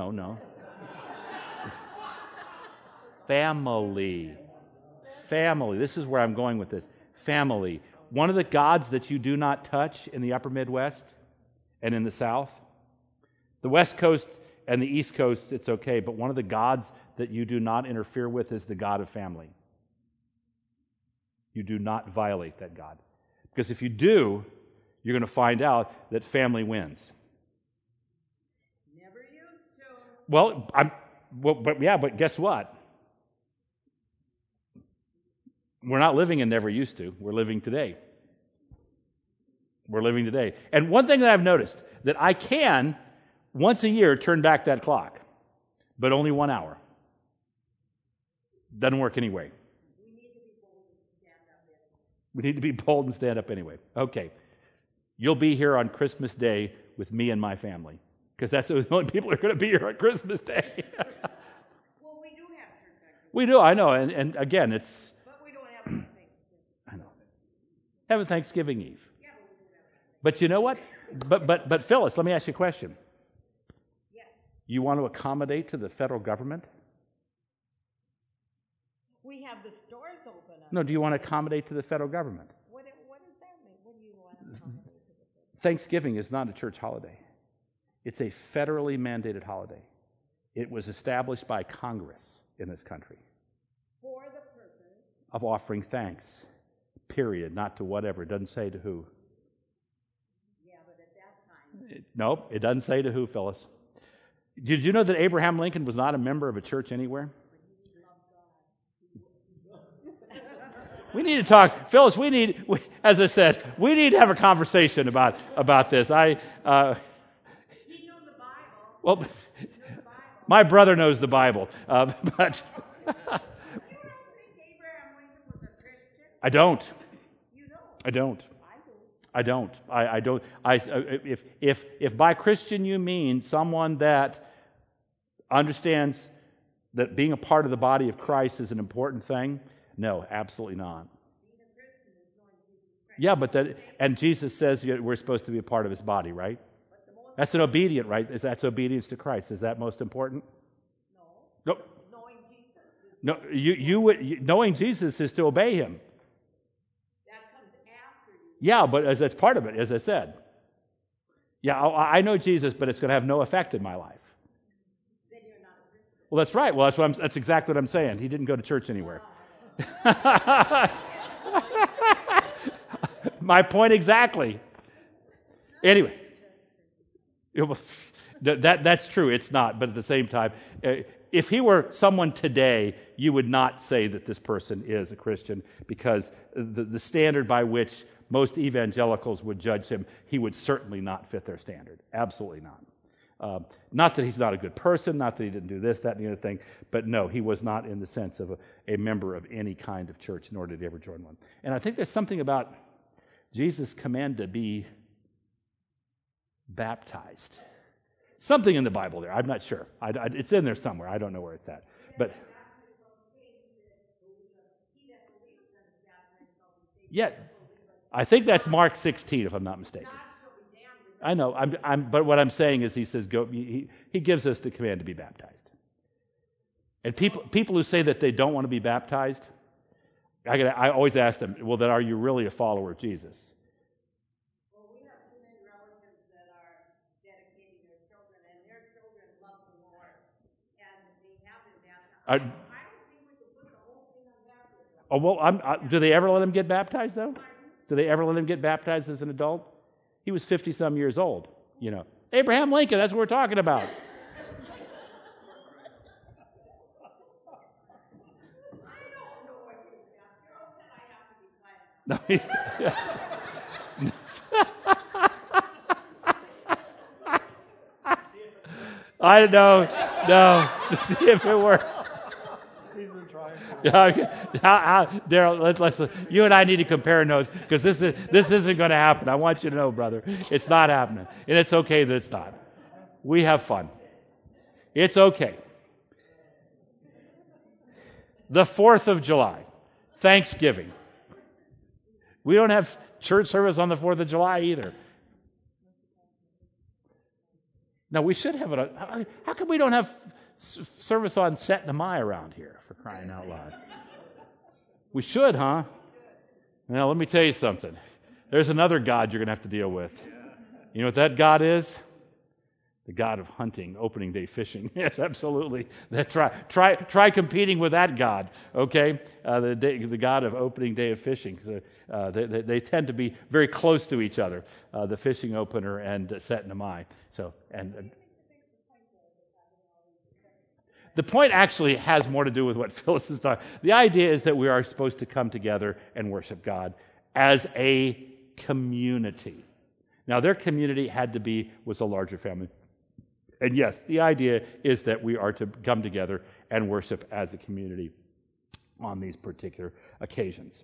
Family. This is where I'm going with this. Family. One of the gods that you do not touch in the upper Midwest and in the South. The West Coast and the East Coast, it's okay, but one of the gods that you do not interfere with is the God of family. You do not violate that God. Because if you do, you're going to find out that family wins. Never used to. But guess what? We're not living in never used to. We're living today. And one thing that I've noticed, that I can, once a year, turn back that clock, but only 1 hour. Doesn't work anyway. We need to be bold and stand up anyway. Okay. You'll be here on Christmas Day with me and my family, because that's the only people who are going to be here on Christmas Day. Well, we do have church. We do, I know. And again, it's... But we don't have Thanksgiving. I know. Have a Thanksgiving Eve. Yeah, but you know what? But Phyllis, let me ask you a question. Yes. You want to accommodate to the federal government? We have the stores open. No, do you want to accommodate to the federal government? What does that mean? What do you want to accommodate to the federal? Thanksgiving is not a church holiday. It's a federally mandated holiday. It was established by Congress in this country. For the purpose of offering thanks. Period. Not to whatever. It doesn't say to who. Yeah, but at that time. No, it doesn't say to who, Phyllis. Did you know that Abraham Lincoln was not a member of a church anywhere? We need to talk, Phyllis. As I said, we need to have a conversation about this. He knew the Bible. Well, my brother knows the Bible, but You don't think Abraham Lincoln was a Christian? I don't. You don't. I don't. I do. I don't. If by Christian you mean someone that understands that being a part of the body of Christ is an important thing, no, absolutely not. Yeah, and Jesus says we're supposed to be a part of His body, right? That's an obedient, right? That's obedience to Christ. Is that most important? No. Nope. Knowing Jesus. No, knowing Jesus is to obey him. That comes after you. Yeah, but that's part of it, as I said. Yeah, I know Jesus, but it's going to have no effect in my life. Then you're not a Christian. Well, that's right. Well, that's exactly what I'm saying. He didn't go to church anywhere. My point exactly. Anyway, that's true. It's not, but at the same time, if he were someone today, you would not say that this person is a Christian, because the standard by which most evangelicals would judge him, he would certainly not fit their standard. Absolutely not. Not that he's not a good person, not that he didn't do this, that, and the other thing, but no, he was not in the sense of a member of any kind of church, nor did he ever join one. And I think there's something about Jesus' command to be baptized. Something in the Bible there. I'm not sure. It's in there somewhere. I don't know where it's at. But yeah, I think that's Mark 16, if I'm not mistaken. I know. But what I'm saying is, he says, "Go." He gives us the command to be baptized. And people who say that they don't want to be baptized, I always ask them, well, then are you really a follower of Jesus? Well, we have too many relatives that are dedicating their children, and their children love the Lord, and they have been baptized. I don't think we can put the whole thing on baptism. Oh, well, do they ever let him get baptized, though? Do they ever let him get baptized as an adult? He was 50-some years old, Abraham Lincoln, that's what we're talking about. No, I don't know. No, to see if it works. He's been trying for Daryl, let's you and I need to compare notes, because this isn't going to happen. I want you to know, brother, it's not happening, and it's okay that it's not. We have fun. It's okay. The 4th of July, Thanksgiving. We don't have church service on the 4th of July either. Now, we should have it. How come we don't have service on Setnamai around here, for crying out loud? We should, huh? Now, let me tell you something. There's another God you're going to have to deal with. You know what that God is? The God of hunting, opening day fishing. Yes, absolutely. Try competing with that God, okay? The God of opening day of fishing. They tend to be very close to each other, the fishing opener and Setnamai. The point actually has more to do with what Phyllis is talking. The idea is that we are supposed to come together and worship God as a community. Now, their community was a larger family. And yes, the idea is that we are to come together and worship as a community on these particular occasions.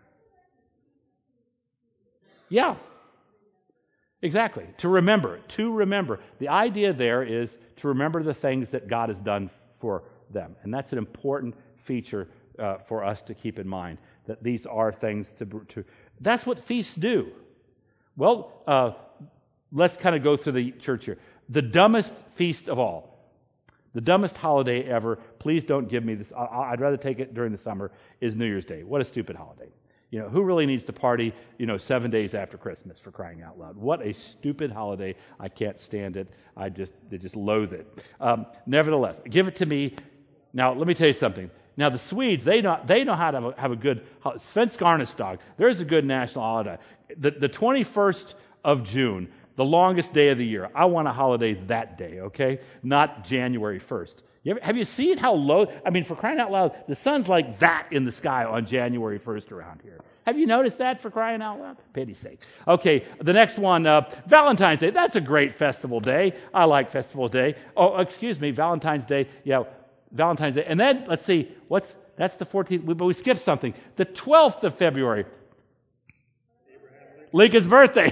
Yeah, exactly. To remember. The idea there is to remember the things that God has done for them. And that's an important feature for us to keep in mind, that these are things to that's what feasts do. Well, let's kind of go through the church here. The dumbest feast of all, the dumbest holiday ever, please don't give me this, I'd rather take it during the summer, is New Year's Day. What a stupid holiday. Who really needs to party, 7 days after Christmas, for crying out loud? What a stupid holiday. I can't stand it. They just loathe it. Nevertheless, give it to me. Now, let me tell you something. Now, the Swedes, they know how to have a good, Svenska there's a good national holiday. The 21st of June, the longest day of the year. I want a holiday that day, okay? Not January 1st. Have you seen how low? I mean, for crying out loud, the sun's like that in the sky on January 1st around here. Have you noticed that, for crying out loud? Pity's sake. Okay, the next one, Valentine's Day. That's a great festival day. I like festival day. Oh, excuse me, Valentine's Day. Yeah, Valentine's Day. And then, let's see, that's the 14th, but we skipped something. The 12th of February. Lincoln's birthday.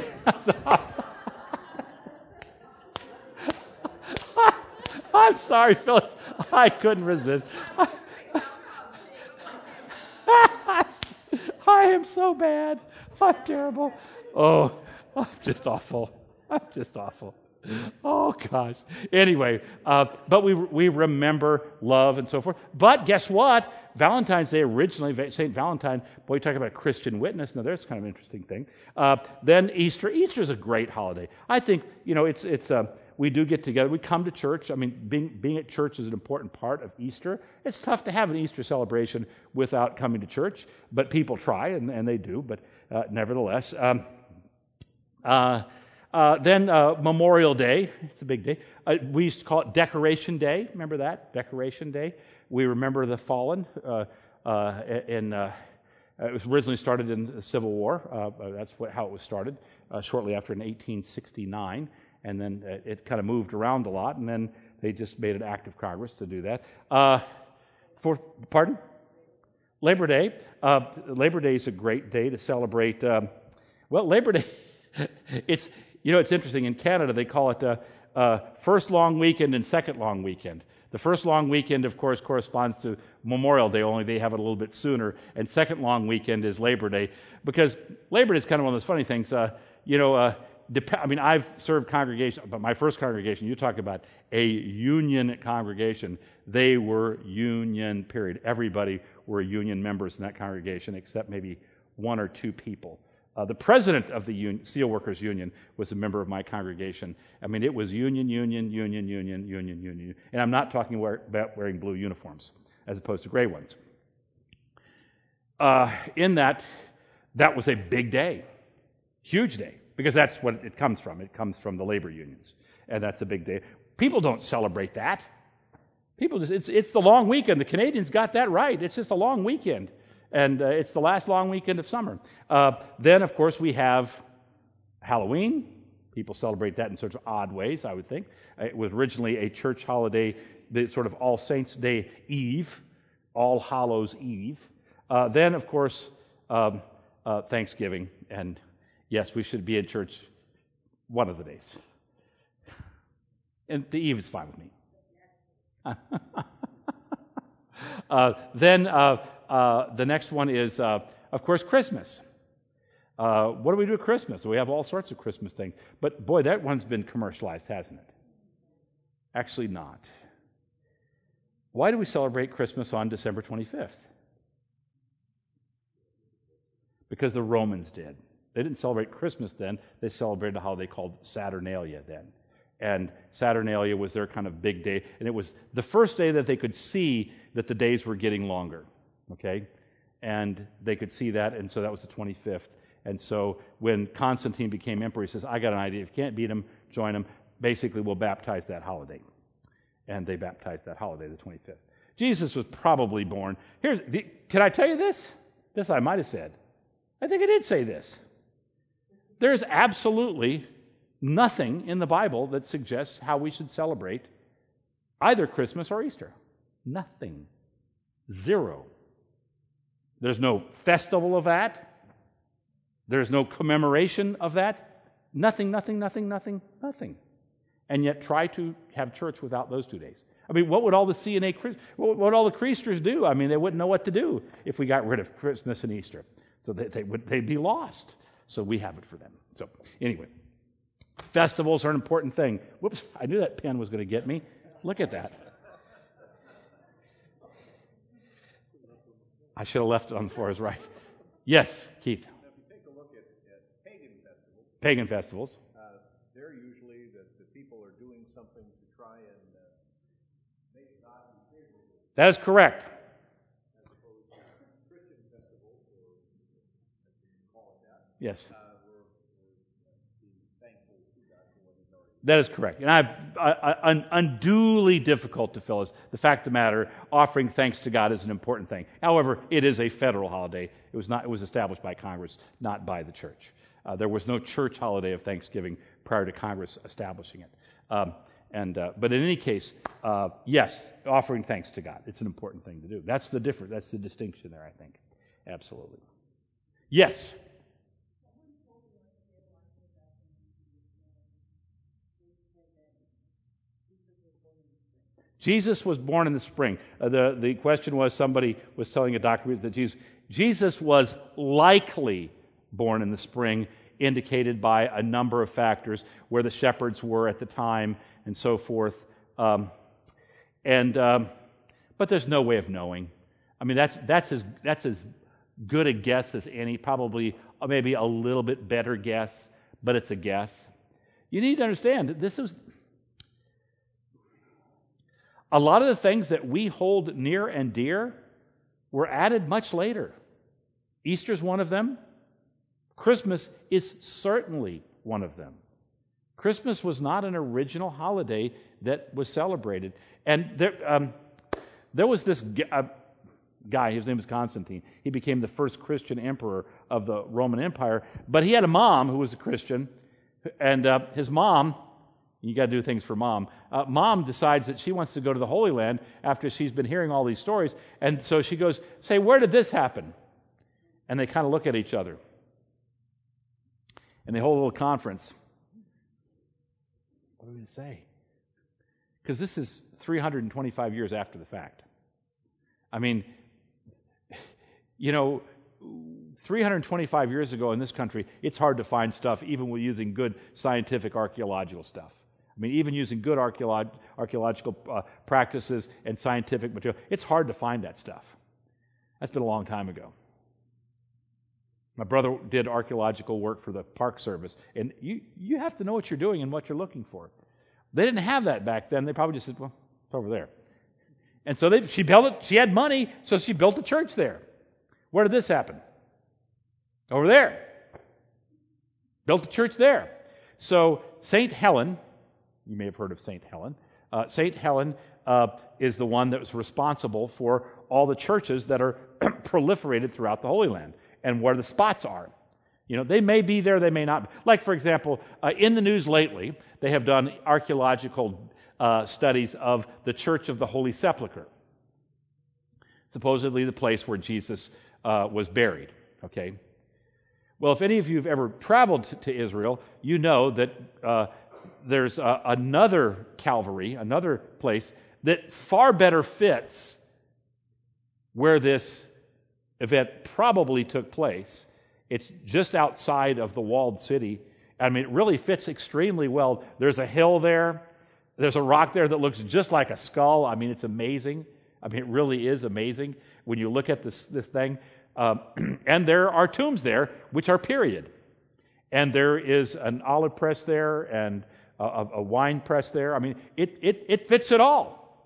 I'm sorry, Phyllis. I couldn't resist. I am so bad. I'm terrible. Oh, I'm just awful. Oh, gosh. Anyway, but we remember love and so forth. But guess what? Valentine's Day originally, St. Valentine, boy, you talk about Christian witness. Now, there's kind of an interesting thing. Then Easter. Easter is a great holiday. I think, we do get together. We come to church. I mean, being at church is an important part of Easter. It's tough to have an Easter celebration without coming to church, but people try, and they do, but nevertheless. Then Memorial Day. It's a big day. We used to call it Decoration Day. Remember that? Decoration Day. We remember the fallen. It was originally started in the Civil War. That's how it was started, shortly after in 1869. And then it kind of moved around a lot, and then they just made an act of Congress to do that. Pardon? Labor Day. Labor Day is a great day to celebrate. Labor Day, it's interesting. In Canada, they call it first long weekend and second long weekend. The first long weekend, of course, corresponds to Memorial Day, only they have it a little bit sooner. And second long weekend is Labor Day, because Labor Day is kind of one of those funny things. I've served congregations, but my first congregation, you talk about a union congregation. They were union, period. Everybody were union members in that congregation, except maybe one or two people. The president of the Steelworkers Union was a member of my congregation. I mean, it was union. And I'm not talking about wearing blue uniforms as opposed to gray ones. In that was a big day, huge day, because that's what it comes from. It comes from the labor unions, and that's a big day. People don't celebrate that. It's the long weekend. The Canadians got that right. It's just a long weekend. And it's the last long weekend of summer. Then, of course, we have Halloween. People celebrate that in sort of odd ways, I would think. It was originally a church holiday, the sort of All Saints' Day Eve, All Hallows' Eve. Then, of course, Thanksgiving. And yes, we should be in church one of the days. And the Eve is fine with me. The next one is, of course, Christmas. What do we do at Christmas? We have all sorts of Christmas things. But boy, that one's been commercialized, hasn't it? Actually not. Why do we celebrate Christmas on December 25th? Because the Romans did. They didn't celebrate Christmas then. They celebrated a holiday called Saturnalia then. And Saturnalia was their kind of big day. And it was the first day that they could see that the days were getting longer. Okay? And they could see that, and so that was the 25th. And so when Constantine became emperor, he says, I got an idea. If you can't beat him, join him. Basically, we'll baptize that holiday. And they baptized that holiday, the 25th. Jesus was probably born. Can I tell you this? This I might have said. I think I did say this. There is absolutely nothing in the Bible that suggests how we should celebrate either Christmas or Easter. Nothing. Zero. There's no festival of that. There's no commemoration of that. Nothing. And yet try to have church without those 2 days. I mean, what would all the CNA, what would all the Creasters do? I mean, they wouldn't know what to do if we got rid of Christmas and Easter. So they'd be lost. So we have it for them. So anyway, festivals are an important thing. Whoops, I knew that pen was going to get me. Look at that. I should have left it on the floor as right. Yes, Keith. Now, if you take a look at pagan festivals, they're usually the people are doing something to try and make God favorable. That is correct. As opposed to Christian festivals, or as you call it that. Yes. We're being thankful to God for what He's already done. That is correct. And unduly difficult to fill is the fact of the matter, offering thanks to God is an important thing. However, it is a federal holiday. It was established by Congress, not by the church. There was no church holiday of Thanksgiving prior to Congress establishing it. But in any case, yes, offering thanks to God. It's an important thing to do. That's the difference. That's the distinction there, I think. Absolutely. Yes. Jesus was born in the spring. The question was, somebody was telling a doctor that Jesus was likely born in the spring, indicated by a number of factors, where the shepherds were at the time and so forth. But there's no way of knowing. I mean, that's as good a guess as any, probably maybe a little bit better guess, but it's a guess. You need to understand that this is a lot of the things that we hold near and dear were added much later. Easter's one of them. Christmas is certainly one of them. Christmas was not an original holiday that was celebrated. And there was this guy, his name was Constantine. He became the first Christian emperor of the Roman Empire. But he had a mom who was a Christian. And his mom, you got to do things for mom. Mom decides that she wants to go to the Holy Land after she's been hearing all these stories. And so she goes, say, where did this happen? And they kind of look at each other. And they hold a little conference. What are we going to say? Because this is 325 years after the fact. I mean, 325 years ago in this country, it's hard to find stuff even with using good scientific archaeological stuff. I mean, even using good archaeological practices and scientific material, it's hard to find that stuff. That's been a long time ago. My brother did archaeological work for the Park Service, and you have to know what you're doing and what you're looking for. They didn't have that back then. They probably just said, well, it's over there. And so she built it. She had money, so she built a church there. Where did this happen? Over there. Built a church there. So St. Helen, you may have heard of St. Helen. St. Helen is the one that was responsible for all the churches that are proliferated throughout the Holy Land and where the spots are. They may be there, they may not. Like, for example, in the news lately, they have done archaeological studies of the Church of the Holy Sepulchre, supposedly the place where Jesus was buried. Okay. Well, if any of you have ever traveled to Israel, you know that there's another Calvary, another place that far better fits where this event probably took place. It's just outside of the walled city. I mean, it really fits extremely well. There's a hill there. There's a rock there that looks just like a skull. I mean, it's amazing. I mean, it really is amazing when you look at this thing. And there are tombs there, which are period. And there is an olive press there and a wine press there. I mean, it fits it all.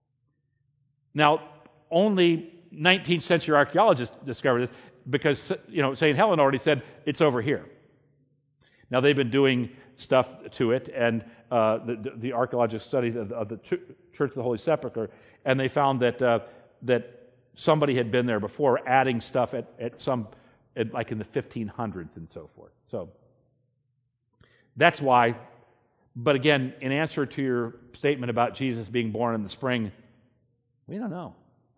Now, only 19th century archaeologists discovered this because, St. Helen already said it's over here. Now, they've been doing stuff to it, and the archaeological study of the Church of the Holy Sepulchre, and they found that somebody had been there before, adding stuff like in the 1500s and so forth. So that's why. But again, in answer to your statement about Jesus being born in the spring, we don't know.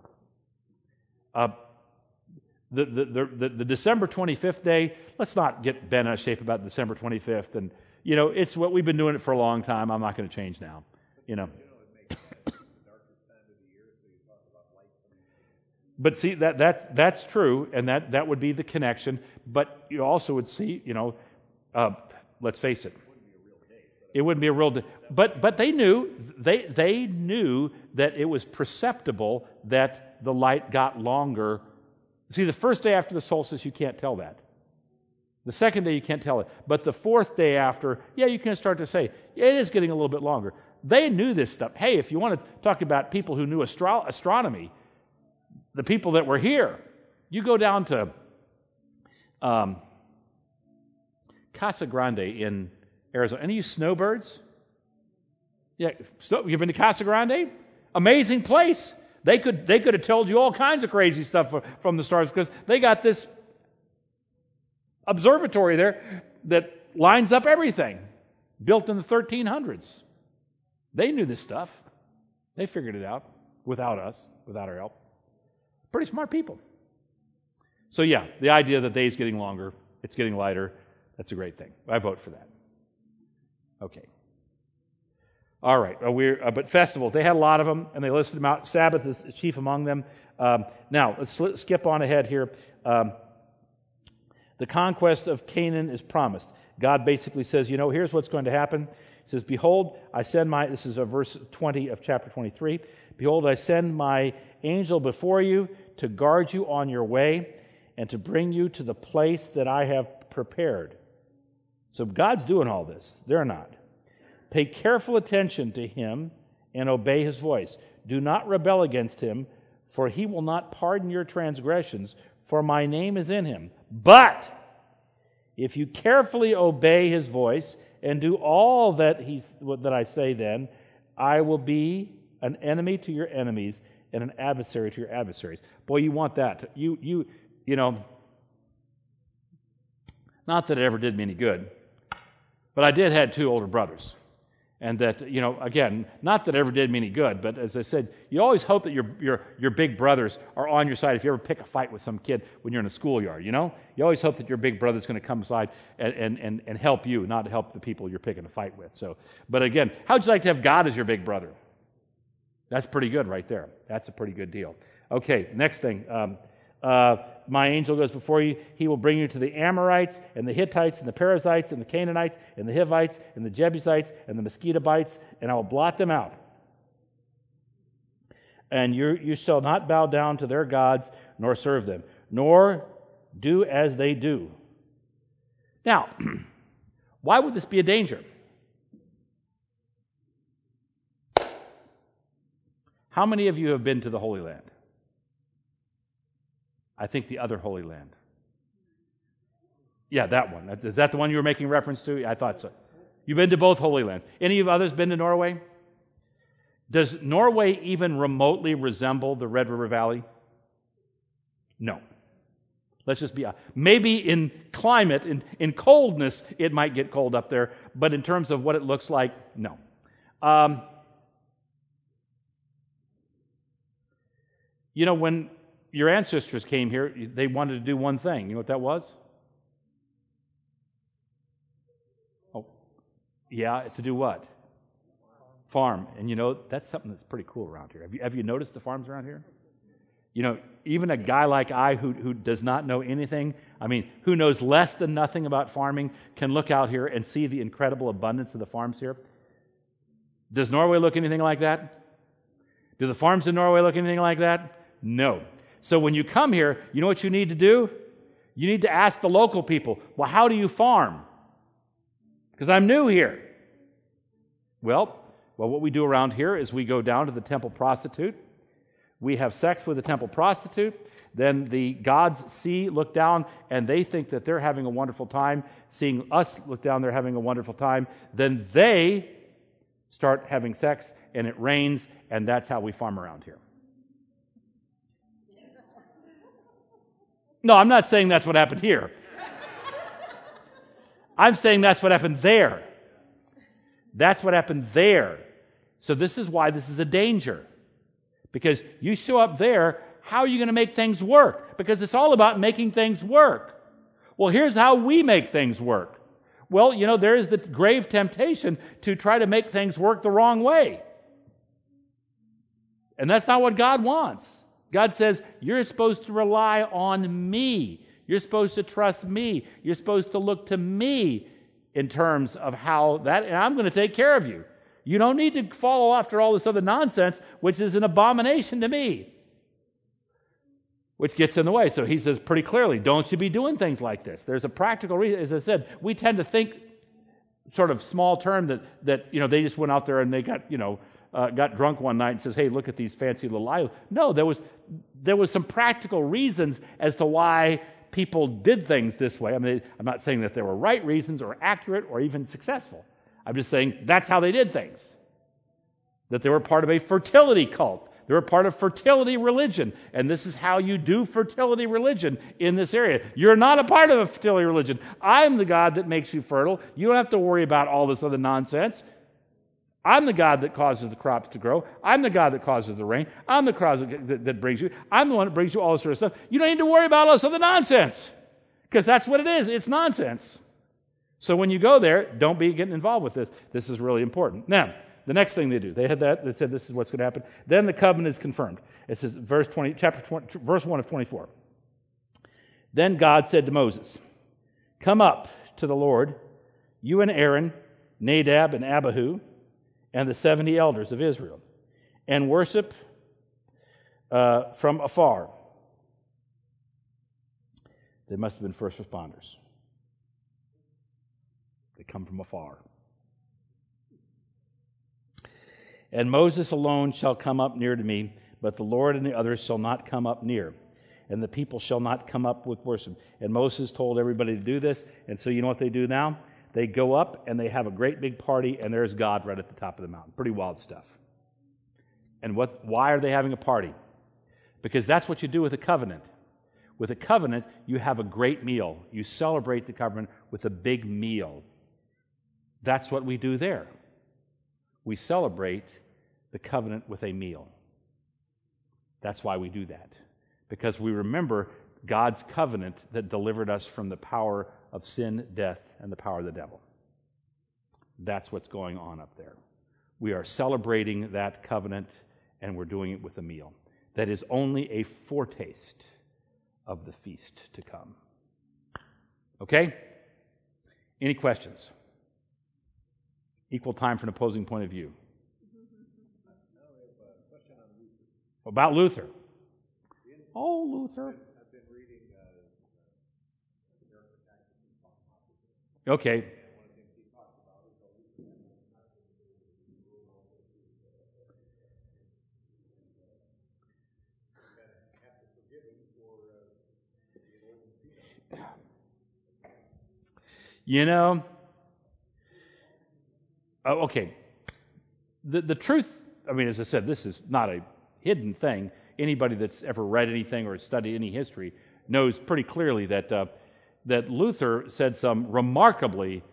The December 25th day, let's not get bent out of shape about December 25th. And, it's what we've been doing it for a long time. I'm not going to change now. It makes sense. It's the darkest time of the year, so you talk about light coming in. But see, that's true, and that would be the connection. But you also would see, let's face it, it wouldn't be a real day. But they knew that it was perceptible that the light got longer. See, the first day after the solstice, you can't tell that. The second day, you can't tell it. But the fourth day after, you can start to say, it is getting a little bit longer. They knew this stuff. Hey, if you want to talk about people who knew astronomy, the people that were here, you go down to Casa Grande in Arizona. Any of you snowbirds? Yeah, you've been to Casa Grande? Amazing place. They could have told you all kinds of crazy stuff from the stars because they got this observatory there that lines up everything, built in the 1300s. They knew this stuff. They figured it out without us, without our help. Pretty smart people. So the idea that the day's getting longer, it's getting lighter, that's a great thing. I vote for that. Okay. All right, but festivals, they had a lot of them, and they listed them out. Sabbath is chief among them. Now, let's skip on ahead here. The conquest of Canaan is promised. God basically says, here's what's going to happen. He says, behold, this is verse 20 of chapter 23. Behold, I send my angel before you to guard you on your way, and to bring you to the place that I have prepared. So God's doing all this. They're not. Pay careful attention to him and obey his voice. Do not rebel against him, for he will not pardon your transgressions, for my name is in him. But if you carefully obey his voice and do all that I say, then I will be an enemy to your enemies and an adversary to your adversaries. Boy, you want that. You know, not that it ever did me any good, but I did have 2 older brothers. And that, again, not that it ever did me any good, but as I said, you always hope that your big brothers are on your side if you ever pick a fight with some kid when you're in a schoolyard, You always hope that your big brother's going to come aside and help you, not help the people you're picking a fight with. So, but again, how would you like to have God as your big brother? That's pretty good right there. That's a pretty good deal. Okay, next thing. My angel goes before you. He will bring you to the Amorites and the Hittites and the Perizzites and the Canaanites and the Hivites and the Jebusites and the Mosquitobites, and I will blot them out. And you shall not bow down to their gods nor serve them, nor do as they do. Now, why would this be a danger? How many of you have been to the Holy Land? I think the other Holy Land. Yeah, that one. Is that the one you were making reference to? Yeah, I thought so. You've been to both Holy Lands. Any of others been to Norway? Does Norway even remotely resemble the Red River Valley? No. Let's just be honest. Maybe in climate, in coldness, it might get cold up there, but in terms of what it looks like, no. When your ancestors came here, they wanted to do one thing. You know what that was? Oh, yeah, to do what? Farm. And that's something that's pretty cool around here. Have you noticed the farms around here? Even a guy like I who does not know anything, who knows less than nothing about farming, can look out here and see the incredible abundance of the farms here. Does Norway look anything like that? Do the farms in Norway look anything like that? No. So when you come here, you know what you need to do? You need to ask the local people, well, how do you farm? Because I'm new here. Well, what we do around here is we go down to the temple prostitute. We have sex with the temple prostitute. Then the gods look down, and they think that they're having a wonderful time. Seeing us look down, they're having a wonderful time. Then they start having sex, and it rains, and that's how we farm around here. No, I'm not saying that's what happened here. I'm saying that's what happened there. That's what happened there. So this is why this is a danger. Because you show up there, how are you going to make things work? Because it's all about making things work. Well, here's how we make things work. Well, there is the grave temptation to try to make things work the wrong way. And that's not what God wants. God says, you're supposed to rely on me. You're supposed to trust me. You're supposed to look to me in terms of how that, and I'm going to take care of you. You don't need to follow after all this other nonsense, which is an abomination to me, which gets in the way. So he says pretty clearly, don't you be doing things like this. There's a practical reason. As I said, we tend to think sort of small term that they just went out there and they got drunk one night and says, hey, look at these fancy little islands. No, there was some practical reasons as to why people did things this way. I'm not saying that there were right reasons or accurate or even successful. I'm just saying that's how they did things. That they were part of a fertility cult. They were part of fertility religion. And this is how you do fertility religion in this area. You're not a part of a fertility religion. I'm the God that makes you fertile. You don't have to worry about all this other nonsense. I'm the God that causes the crops to grow. I'm the God that causes the rain. I'm the God that brings you. I'm the one that brings you all this sort of stuff. You don't need to worry about all this other nonsense. Because that's what it is. It's nonsense. So when you go there, don't be getting involved with this. This is really important. Now, the next thing they do, they had that. They said this is what's going to happen. Then the covenant is confirmed. It says, verse 1 of 24. Then God said to Moses, come up to the Lord, you and Aaron, Nadab and Abihu, and the 70 elders of Israel, and worship from afar. They must have been first responders. They come from afar. And Moses alone shall come up near to me, but the Lord and the others shall not come up near. And the people shall not come up with worship. And Moses told everybody to do this. And so you know what they do now? They go up and they have a great big party, and there's God right at the top of the mountain. Pretty wild stuff. And why are they having a party? Because that's what you do with a covenant. With a covenant, you have a great meal. You celebrate the covenant with a big meal. That's what we do there. We celebrate the covenant with a meal. That's why we do that. Because we remember God's covenant that delivered us from the power of sin, death, and the power of the devil. That's what's going on up there. We are celebrating that covenant, and we're doing it with a meal. That is only a foretaste of the feast to come. Okay? Any questions? Equal time for an opposing point of view. About Luther. Oh, Luther. I've been reading Okay. You know, okay. The truth, I mean, as I said, this is not a hidden thing. Anybody that's ever read anything or studied any history knows pretty clearly that that Luther said some remarkably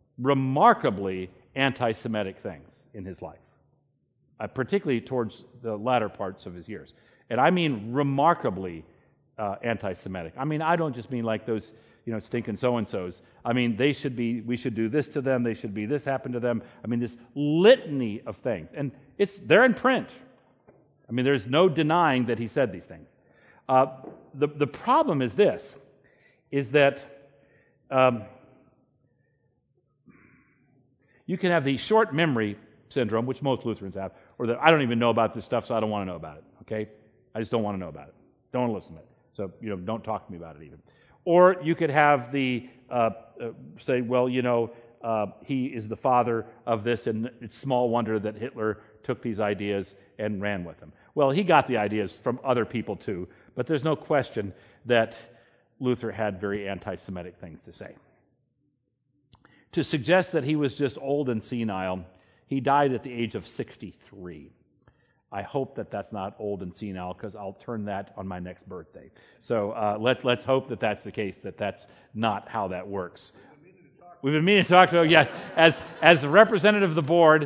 anti-Semitic things in his life, particularly towards the latter parts of his years. And I mean remarkably anti-Semitic. I mean, I don't just mean like those, stinking so-and-sos. I mean, we should do this to them, they should be this happened to them. I mean, this litany of things. And they're in print. I mean, there's no denying that he said these things. The problem is this, is that you can have the short memory syndrome, which most Lutherans have, or that I don't even know about this stuff, so I don't want to know about it, okay? I just don't want to know about it. Don't want to listen to it. So, don't talk to me about it even. Or you could have the, say, well, he is the father of this, and it's small wonder that Hitler took these ideas and ran with them. Well, he got the ideas from other people too, but there's no question that Luther had very anti-Semitic things to say. To suggest that he was just old and senile, he died at the age of 63. I hope that that's not old and senile, because I'll turn that on my next birthday. So let's hope that that's the case, that that's not how that works. We've been meaning to talk to him, yeah, as the representative of the board.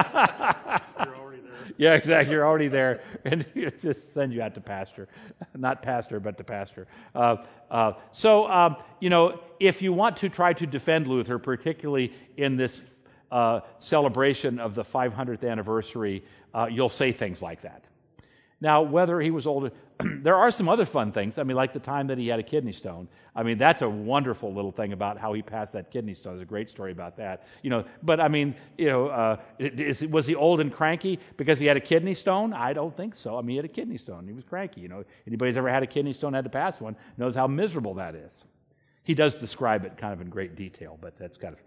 Yeah, exactly. You're already there, and you just send you out to pasture, not pastor, but to pastor. So if you want to try to defend Luther, particularly in this celebration of the 500th anniversary, you'll say things like that. Now, whether he was older, there are some other fun things. I mean, like the time that he had a kidney stone. I mean, that's a wonderful little thing about how he passed that kidney stone. There's a great story about that. But I mean, was he old and cranky because he had a kidney stone? I don't think so. I mean, he had a kidney stone. He was cranky. Anybody who's ever had a kidney stone, had to pass one, knows how miserable that is. He does describe it kind of in great detail, but that's kind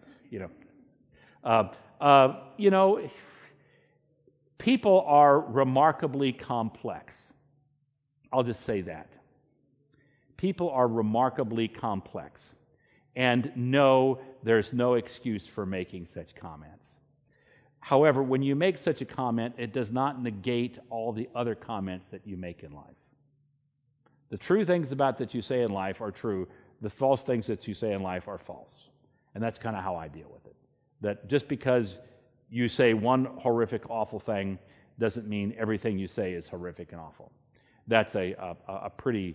of, people are remarkably complex. I'll just say that. People are remarkably complex. And no, there's no excuse for making such comments. However, when you make such a comment, it does not negate all the other comments that you make in life. The true things that you say in life are true. The false things that you say in life are false. And that's kind of how I deal with it. That just because you say one horrific, awful thing doesn't mean everything you say is horrific and awful. That's a pretty...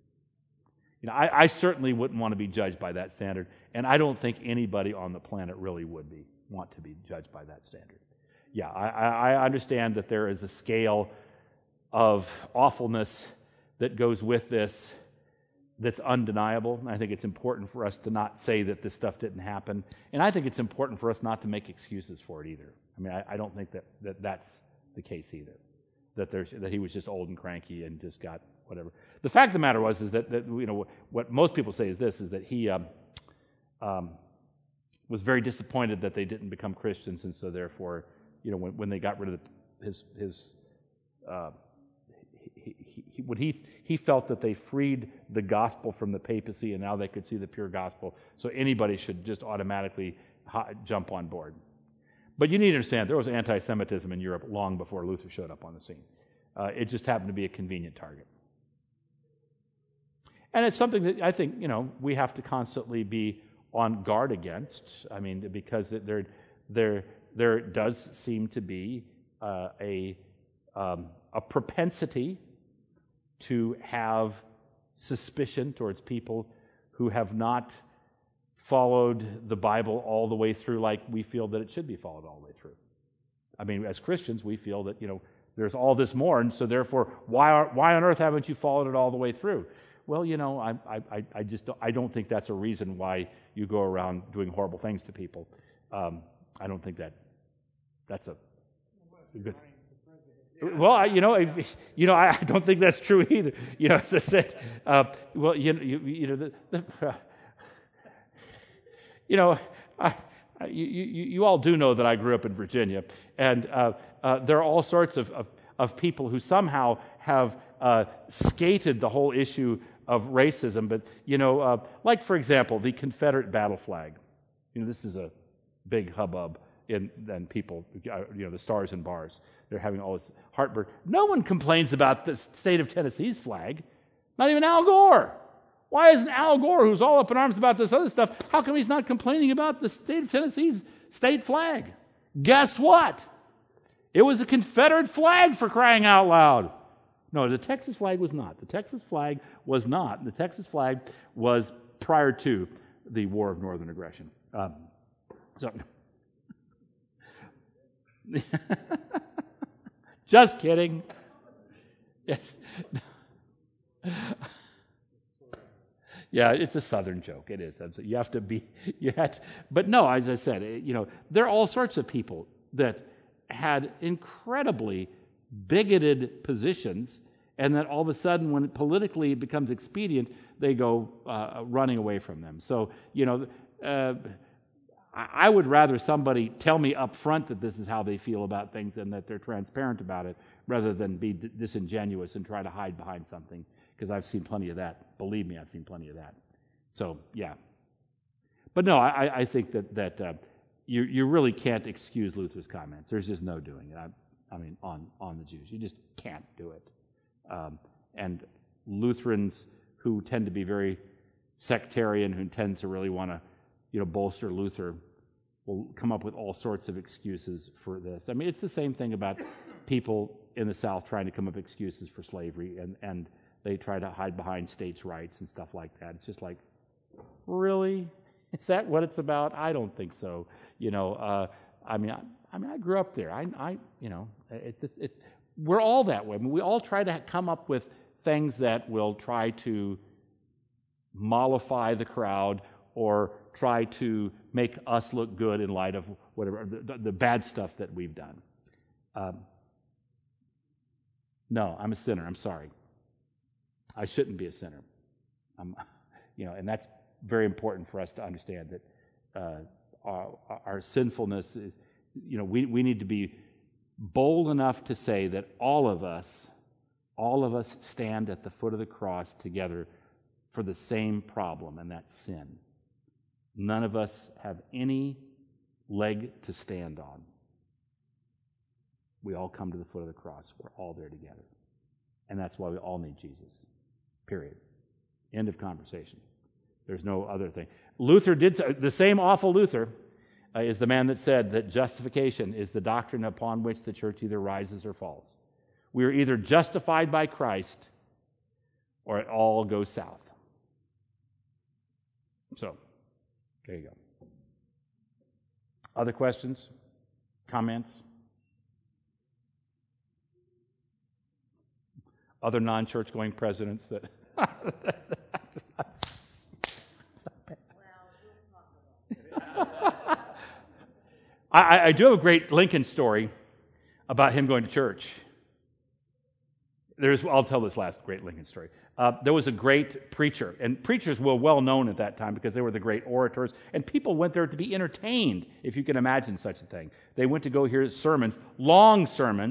I certainly wouldn't want to be judged by that standard, and I don't think anybody on the planet really would want to be judged by that standard. Yeah, I understand that there is a scale of awfulness that goes with this that's undeniable. I think it's important for us to not say that this stuff didn't happen, and I think it's important for us not to make excuses for it either. I mean, I don't think that that's the case either, that he was just old and cranky and just got whatever. The fact of the matter is that what most people say is this, is that he was very disappointed that they didn't become Christians, and so therefore, when they got rid of when he felt that they freed the gospel from the papacy, and now they could see the pure gospel, so anybody should just automatically jump on board. But you need to understand, there was anti-Semitism in Europe long before Luther showed up on the scene. It just happened to be a convenient target. And it's something that I think, we have to constantly be on guard against. I mean, because there does seem to be a propensity to have suspicion towards people who have not followed the Bible all the way through like we feel that it should be followed all the way through. I mean, as Christians, we feel that, there's all this more, and so therefore, why on earth haven't you followed it all the way through? Well, I don't think that's a reason why you go around doing horrible things to people. I don't think that's a good. Well, I don't think that's true either. As I said, you all do know that I grew up in Virginia, and there are all sorts of people who somehow have skated the whole issue of racism. But like for example, the Confederate battle flag. This is a big hubbub in people. The Stars and Bars. They're having all this heartburn. No one complains about the state of Tennessee's flag. Not even Al Gore. Why isn't Al Gore, who's all up in arms about this other stuff, how come he's not complaining about the state of Tennessee's state flag? Guess what? It was a Confederate flag, for crying out loud. No, the Texas flag was not. The Texas flag was not. The Texas flag was prior to the War of Northern Aggression. Just kidding. Yes. Yeah, it's a Southern joke. It is. You have to be. But no, as I said, there are all sorts of people that had incredibly bigoted positions, and then all of a sudden, when it politically becomes expedient, they go running away from them. So, I would rather somebody tell me up front that this is how they feel about things and that they're transparent about it, rather than be disingenuous and try to hide behind something, because I've seen plenty of that. Believe me, I've seen plenty of that. So, yeah. But no, I think that you really can't excuse Luther's comments. There's just no doing it. I mean, on the Jews. You just can't do it. And Lutherans who tend to be very sectarian, who tend to really want to, bolster Luther, will come up with all sorts of excuses for this. I mean, it's the same thing about people in the South trying to come up with excuses for slavery, and they try to hide behind states' rights and stuff like that. It's just like, really? Is that what it's about? I don't think so. I grew up there. We're all that way. I mean, we all try to come up with things that will try to mollify the crowd or try to make us look good in light of whatever the bad stuff that we've done. No, I'm a sinner. I'm sorry. I shouldn't be a sinner. And that's very important for us to understand, that our sinfulness is, we need to be bold enough to say that all of us stand at the foot of the cross together for the same problem, and that's sin. None of us have any leg to stand on. We all come to the foot of the cross. We're all there together. And that's why we all need Jesus. Period. End of conversation. There's no other thing. Luther did, the same awful Luther is the man that said that justification is the doctrine upon which the church either rises or falls. We are either justified by Christ or it all goes south. So, there you go. Other questions? Comments? Other non-church going presidents that... I do have a great Lincoln story about him going to church. I'll tell this last great Lincoln story. There was a great preacher, and preachers were well known at that time because they were the great orators, and people went there to be entertained, if you can imagine such a thing. They went to go hear sermons, long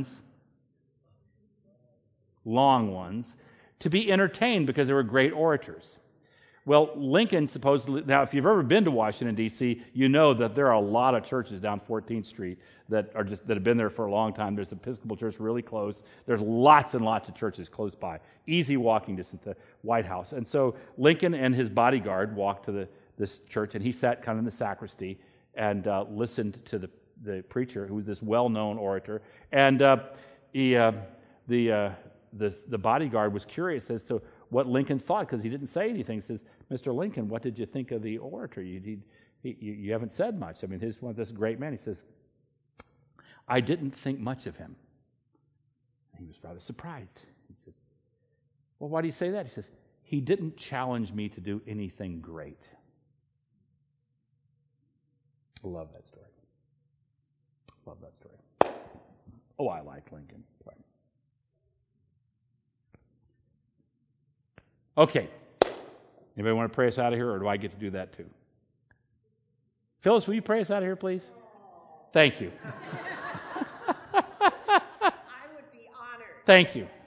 ones, to be entertained because they were great orators. Well, Lincoln supposedly, now if you've ever been to Washington, D.C., you know that there are a lot of churches down 14th Street that have been there for a long time. There's the Episcopal Church really close. There's lots and lots of churches close by. Easy walking distance to White House. And so Lincoln and his bodyguard walked to this church, and he sat kind of in the sacristy and listened to the preacher, who was this well-known orator. And the bodyguard was curious as to what Lincoln thought, because he didn't say anything. He says, "Mr. Lincoln, what did you think of the orator? You haven't said much. I mean, he's this great man." He says, "I didn't think much of him." He was rather surprised. He said, "Well, why do you say that?" He says, "He didn't challenge me to do anything great." I love that story. Love that story. Oh, I like Lincoln. Okay. Anybody want to pray us out of here, or do I get to do that too? Phyllis, will you pray us out of here, please? Thank you. I would be honored. Thank you.